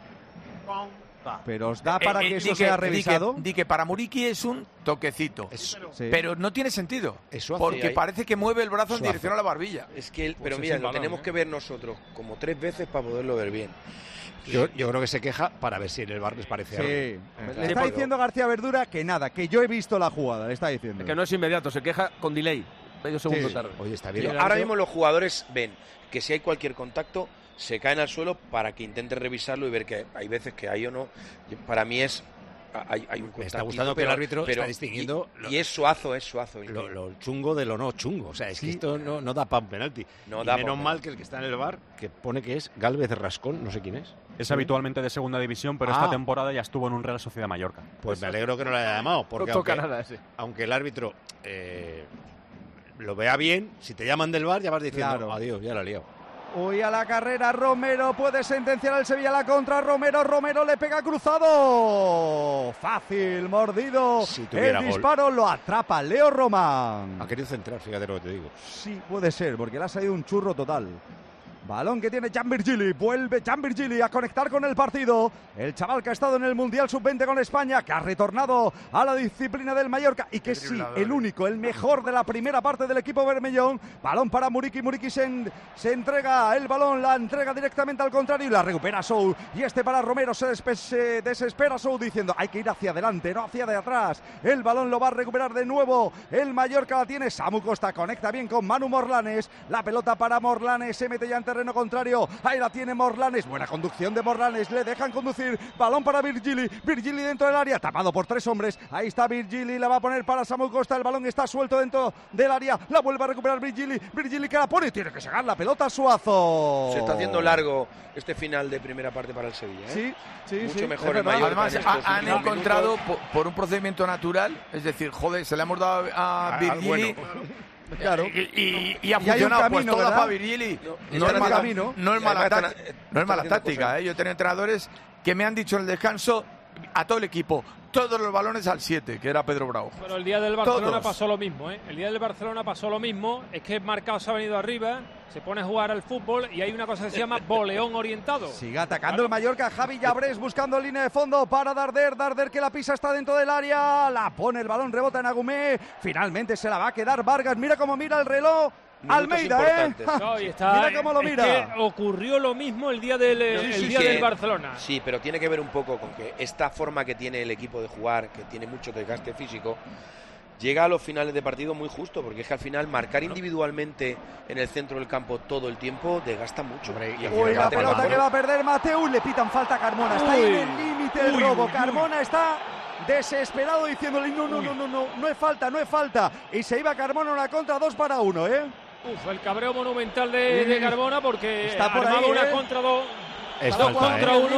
Pero os da para que eso sea revisado. Di que para Muriqui es un toquecito. Pero no tiene sentido. Porque parece que mueve el brazo en dirección a la barbilla. Es que, pero mira, lo tenemos que ver nosotros como 3 veces para poderlo ver bien. Yo creo que se queja para ver si en el bar les parece algo. Le está diciendo García Verdura que nada, que yo he visto la jugada, le está diciendo. Que no es inmediato, se queja con delay. Medio segundo tarde. Oye, está bien. Ahora mismo los jugadores ven que si hay cualquier contacto, se caen al suelo para que intenten revisarlo y ver que hay veces que hay o no. Para mí es... Hay un contacto. Me está gustando que el árbitro está distinguiendo... Y es suazo. Lo chungo de lo no chungo. O sea, es que esto no da para un penalti. Menos mal que el que está en el bar, que pone que es Gálvez Rascón, no sé quién es. Es habitualmente de segunda división, pero esta temporada ya estuvo en un Real Sociedad Mallorca. Pues me alegro que no le haya llamado. Porque no toca nada ese. Aunque el árbitro lo vea bien, si te llaman del bar ya vas diciendo adiós, ya la he liado. Uy, a la carrera Romero puede sentenciar al Sevilla la contra. Romero le pega cruzado. Fácil, mordido. Si el disparo gol. Lo atrapa Leo Román. Ha querido centrar, fíjate lo que te digo. Sí, puede ser, porque le ha salido un churro total. Balón que tiene Jan Virgili, vuelve Jan Virgili a conectar con el partido. El chaval que ha estado en el Mundial Sub-20 con España, que ha retornado a la disciplina del Mallorca y que sí, el único, el mejor de la primera parte del equipo bermellón. Balón para Muriqui, Muriqui se entrega el balón, la entrega directamente al contrario y la recupera Sou. Y para Romero se desespera Sou diciendo hay que ir hacia adelante, no hacia de atrás. El balón lo va a recuperar de nuevo. El Mallorca la tiene, Samu Costa conecta bien con Manu Morlanes. La pelota para Morlanes, se mete ya en terreno contrario, ahí la tiene Morlanes, buena conducción de Morlanes, le dejan conducir, balón para Virgili dentro del área, tapado por 3 hombres, ahí está Virgili, la va a poner para Samu Costa, el balón está suelto dentro del área, la vuelve a recuperar Virgili que la pone, tiene que sacar la pelota Suazo. Se está haciendo largo este final de primera parte para el Sevilla, ¿eh? Sí, mucho mejor el Mallorca. Además han encontrado por un procedimiento natural, es decir, se le hemos dado a Virgili. Claro. Y ha funcionado, camino, pues toda para Virgili. No es mala táctica. Yo he tenido entrenadores que me han dicho en el descanso a todo el equipo, todos los balones al 7, que era Pedro Bravo. Pero el día del Barcelona pasó lo mismo, ¿eh? El día del Barcelona pasó lo mismo, es que Marcao se ha venido arriba, se pone a jugar al fútbol y hay una cosa que se llama boleón orientado. Sigue atacando el Mallorca, Javi Llabrés buscando línea de fondo para Darder que la pisa, está dentro del área, la pone el balón, rebota en Agumé, finalmente se la va a quedar Vargas, mira cómo mira el reloj. Almeida, No, mira cómo lo mira. Es que ocurrió lo mismo el día del Barcelona. Sí, pero tiene que ver un poco con que esta forma que tiene el equipo de jugar, que tiene mucho desgaste físico, llega a los finales de partido muy justo, porque es que al final marcar individualmente en el centro del campo todo el tiempo desgasta mucho. Uy, la pelota que va a perder Mateu, le pitan falta a Carmona, está ahí en el límite del robo. Carmona está desesperado diciéndole no es falta. Y se iba Carmona una contra 2-1, el cabreo monumental de Carmona porque está por ahí, una contra 2. Es falta, contra 1.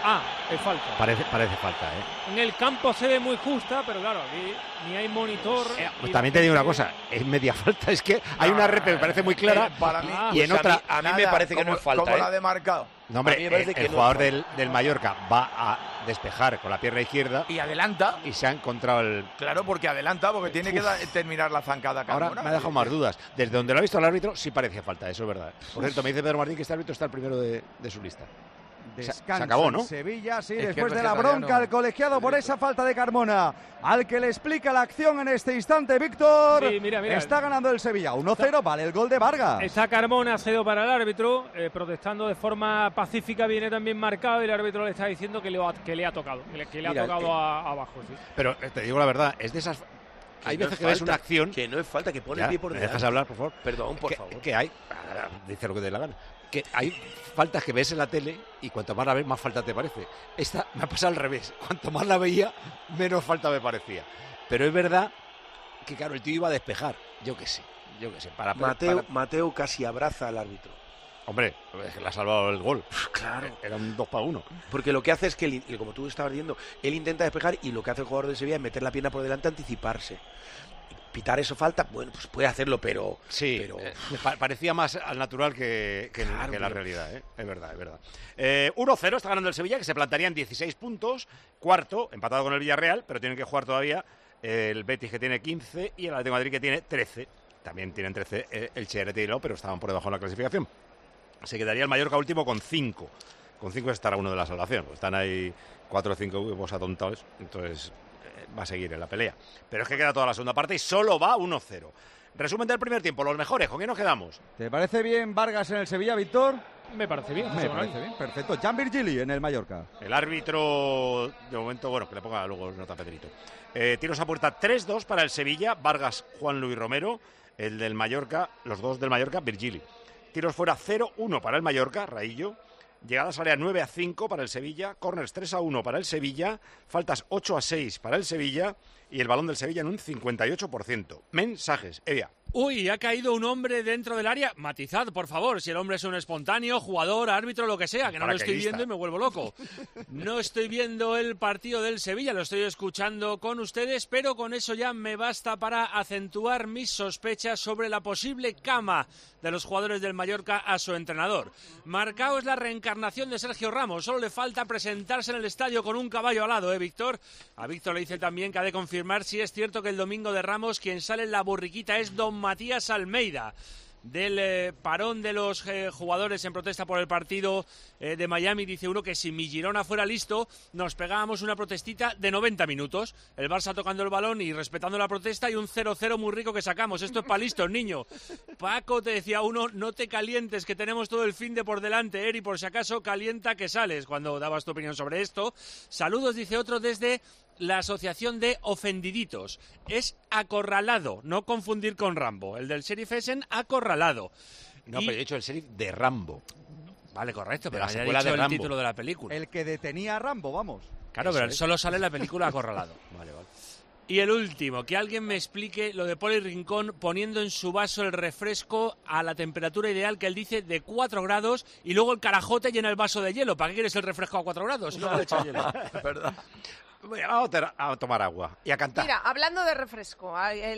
Es falta. Parece falta, En el campo se ve muy justa, pero claro, aquí ni hay monitor. Pues también te digo una cosa, es media falta, es que hay una red que me parece muy clara para mí, y en otra... A mí me parece que no es falta. Como la de marcado. No, hombre, el jugador del Mallorca va a despejar con la pierna izquierda. Y adelanta. Y se ha encontrado el... Claro, porque adelanta, porque tiene que terminar la zancada. Ahora me ha dejado más dudas. Desde donde lo ha visto el árbitro, sí parecía falta, eso es verdad. Por cierto, me dice Pedro Martín que este árbitro está el primero de su lista. Descansa se acabó, ¿no? Sevilla, sí, después de la bronca al colegiado por esa falta de Carmona, al que le explica la acción en este instante, Víctor. Sí, mira. Está ganando el Sevilla, 1-0, vale el gol de Vargas. Está Carmona, ha sido para el árbitro, protestando de forma pacífica, viene también marcado y el árbitro le está diciendo que le ha tocado, que le ha tocado abajo. Sí. Pero te digo la verdad, es de esas... Hay veces que ves una acción... Que no es falta, que pone el pie por delante. delante. ¿Me dejas hablar, por favor? Perdón, por favor. ¿Qué hay? Dice lo que te dé la gana. que hay faltas que ves en la tele y cuanto más la ves, más falta te parece. Esta me ha pasado al revés. Cuanto más la veía, menos falta me parecía. Pero es verdad que, claro, el tío iba a despejar. Yo qué sé. Mateu casi abraza al árbitro. Hombre, es que le ha salvado el gol. Claro. Era un 2-1. Porque lo que hace es que, como tú estabas diciendo, él intenta despejar y lo que hace el jugador de Sevilla es meter la pierna por delante, anticiparse. Pitar eso falta, bueno, pues puede hacerlo, pero... Sí, parecía más al natural que la realidad, ¿eh? Es verdad. 1-0 está ganando el Sevilla, que se plantaría en 16 puntos. Cuarto, empatado con el Villarreal, pero tienen que jugar todavía el Betis, que tiene 15, y el Atlético de Madrid, que tiene 13. También tienen 13 el Cherete y Lo, pero estaban por debajo en la clasificación. Se quedaría el Mallorca último con 5. Con 5 estará uno de la salvación. Pues están ahí 4 o 5 equipos atontados, entonces va a seguir en la pelea. Pero es que queda toda la segunda parte y solo va 1-0. Resumen del primer tiempo, los mejores, ¿con quién nos quedamos? ¿Te parece bien Vargas en el Sevilla, Víctor? Me parece bien. Me parece bien, perfecto. Jan Virgili en el Mallorca. El árbitro, de momento, bueno, que le ponga luego nota Pedrito. Tiros a puerta 3-2 para el Sevilla, Vargas, Juan Luis Romero. El del Mallorca, los dos del Mallorca, Virgili. Tiros fuera 0-1 para el Mallorca, Raillo. Llegadas al área 9-5 para el Sevilla. Corners 3-1 para el Sevilla. Faltas 8-6 para el Sevilla. Y el balón del Sevilla en un 58%. Mensajes, Evia. Uy, ha caído un hombre dentro del área. Matizad, por favor, si el hombre es un espontáneo, jugador, árbitro, lo que sea, que no lo estoy viendo y me vuelvo loco. No estoy viendo el partido del Sevilla, lo estoy escuchando con ustedes, pero con eso ya me basta para acentuar mis sospechas sobre la posible cama de los jugadores del Mallorca a su entrenador. Marcao es la reencarnación de Sergio Ramos, solo le falta presentarse en el estadio con un caballo alado, Víctor? A Víctor le dice también que ha de confirmar si es cierto que el domingo de Ramos quien sale en la borriquita es Don Matías Almeida. Del parón de los jugadores en protesta por el partido de Miami, dice uno que si mi Girona fuera listo nos pegábamos una protestita de 90 minutos, el Barça tocando el balón y respetando la protesta y un 0-0 muy rico que sacamos. Esto es para listos, niño. Paco, te decía uno, no te calientes que tenemos todo el fin de por delante, Eri, por si acaso calienta que sales, cuando dabas tu opinión sobre esto. Saludos, dice otro, desde la asociación de ofendiditos. Es acorralado, no confundir con Rambo. El del sheriff es en acorralado. No, pero he dicho el sheriff de Rambo. Vale, correcto, pero la secuela de el Rambo. título de la película. El que detenía a Rambo, vamos. Claro, pero él solo sale en la película acorralado. Vale. Y el último, que alguien me explique lo de Poli Rincón poniendo en su vaso el refresco a la temperatura ideal que él dice de 4 grados y luego el carajote llena el vaso de hielo. ¿Para qué quieres el refresco a 4 grados? Y luego le echa hielo. ¿Verdad? Vamos a tomar agua y a cantar. Mira, hablando de refresco,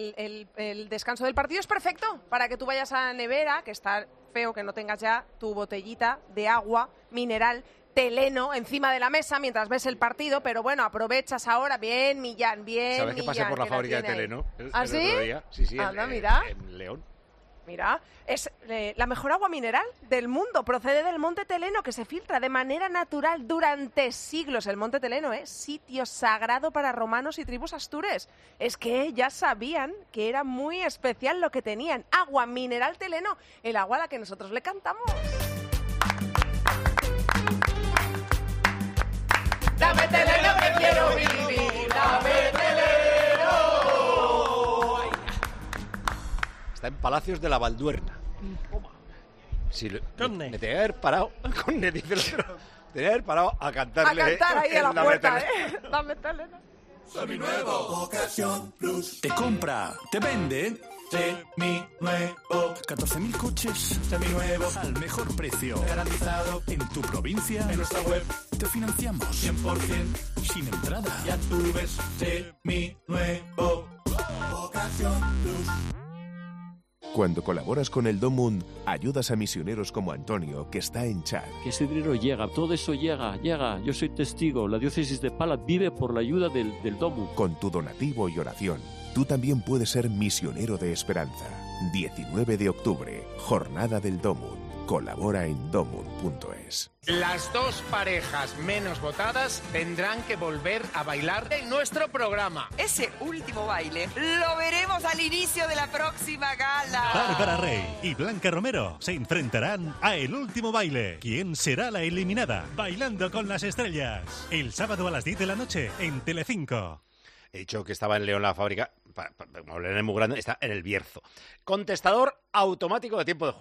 el descanso del partido es perfecto para que tú vayas a la nevera, que está feo que no tengas ya tu botellita de agua mineral Teleno encima de la mesa mientras ves el partido, pero bueno, aprovechas ahora, bien Millán, bien. ¿Sabes qué pasé por la fábrica de Teleno? ¿Ah, sí? Sí, anda, mira. En León. Mira, es la mejor agua mineral del mundo. Procede del Monte Teleno, que se filtra de manera natural durante siglos. El Monte Teleno es sitio sagrado para romanos y tribus astures. Es que ya sabían que era muy especial lo que tenían. Agua mineral Teleno, el agua a la que nosotros le cantamos. Dame Teleno que quiero vivir, dame Teleno. Está en Palacios de la Valduerna. Si me tenía que haber parado con Ned, dice el otro. Tenía que haber parado a cantarle. A cantar ahí a la puerta, Dame Teleno. Seminuevo, Ocasión Plus. Te compra, te vende. Seminuevo. 14.000 coches seminuevos al mejor precio. Garantizado en tu provincia. En nuestra web te financiamos 100% sin entrada. Ya tú ves, Seminuevo. Ocasión Plus. Cuando colaboras con el Domund, ayudas a misioneros como Antonio, que está en Chad. Que ese dinero llega, todo eso llega. Yo soy testigo. La diócesis de Pala vive por la ayuda del Domund. Con tu donativo y oración, tú también puedes ser misionero de esperanza. 19 de octubre, Jornada del Domund. Colabora en domund.es. Las dos parejas menos votadas tendrán que volver a bailar en nuestro programa. Ese último baile lo veremos al inicio de la próxima gala. Bárbara Rey y Blanca Romero se enfrentarán a El Último Baile. ¿Quién será la eliminada? Bailando con las estrellas. El sábado a las 10 de la noche en Telecinco. He dicho que estaba en León la fábrica, como León es muy grande, está en El Bierzo. Contestador automático de tiempo de juego.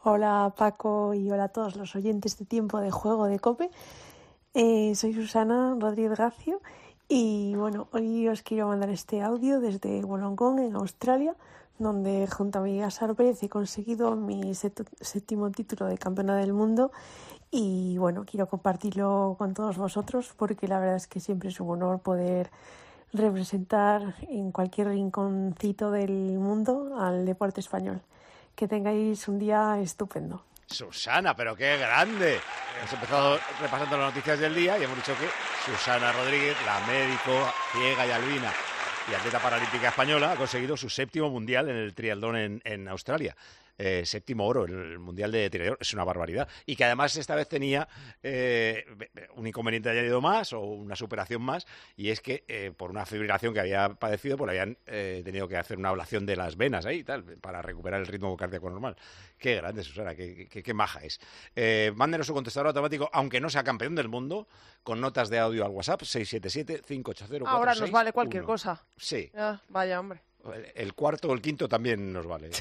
Hola Paco y hola a todos los oyentes de Tiempo de Juego de COPE. Soy Susana Rodríguez Gacio y bueno, hoy os quiero mandar este audio desde Wollongong, en Australia, donde junto a Miguel Sarpérez he conseguido mi séptimo título de campeona del mundo y bueno, quiero compartirlo con todos vosotros porque la verdad es que siempre es un honor poder representar en cualquier rinconcito del mundo al deporte español. Que tengáis un día estupendo. Susana, pero qué grande. Hemos empezado repasando las noticias del día y hemos dicho que Susana Rodríguez, la médico ciega y albina y atleta paralímpica española, ha conseguido su séptimo mundial en el triatlón en Australia. Séptimo oro en el Mundial de Triatlón, es una barbaridad. Y que además esta vez tenía un inconveniente añadido más o una superación más, y es que por una fibrilación que había padecido, pues le habían tenido que hacer una ablación de las venas ahí y tal, para recuperar el ritmo cardíaco normal. Qué grande, Susana, qué maja es. Mándenos su contestador automático, aunque no sea campeón del mundo, con notas de audio al WhatsApp 677-580-461. Ahora nos vale cualquier cosa. Sí. Vaya, hombre. El cuarto o el quinto también nos vale.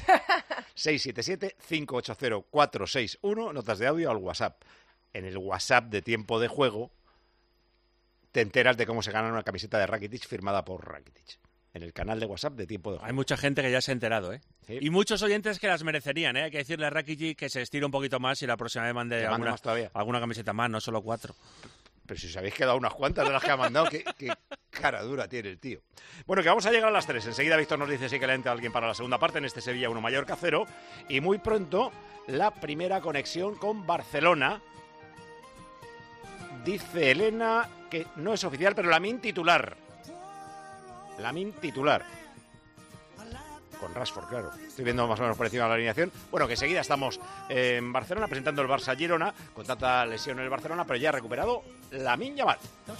677-580-461, notas de audio al WhatsApp. En el WhatsApp de Tiempo de Juego te enteras de cómo se gana una camiseta de Rakitic firmada por Rakitic. En el canal de WhatsApp de Tiempo de Juego. Hay mucha gente que ya se ha enterado, ¿eh? Sí. Y muchos oyentes que las merecerían, ¿eh? Hay que decirle a Rakitic que se estire un poquito más y la próxima vez mande alguna camiseta más, no solo 4. Pero si os habéis quedado unas cuantas de las que ha mandado, qué cara dura tiene el tío. Bueno, que vamos a llegar a las 3. Enseguida Víctor nos dice si que le entra alguien para la segunda parte en este Sevilla 1 Mallorca 0. Y muy pronto la primera conexión con Barcelona. Dice Elena que no es oficial, pero Lamine titular. Lamine titular. Con Rashford, claro. Estoy viendo más o menos por encima de la alineación. Bueno, que enseguida estamos en Barcelona presentando el Barça-Girona, con tanta lesión en el Barcelona, pero ya ha recuperado Lamine Yamal.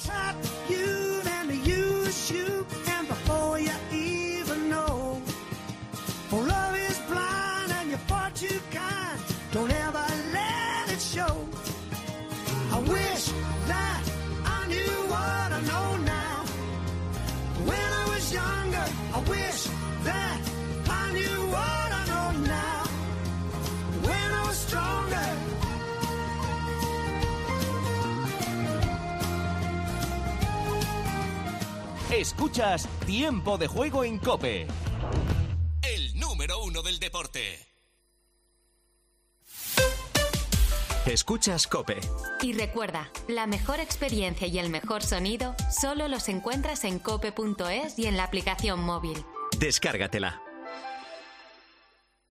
Escuchas Tiempo de Juego en COPE. El número 1 del deporte. Escuchas COPE. Y recuerda, la mejor experiencia y el mejor sonido solo los encuentras en cope.es y en la aplicación móvil. Descárgatela.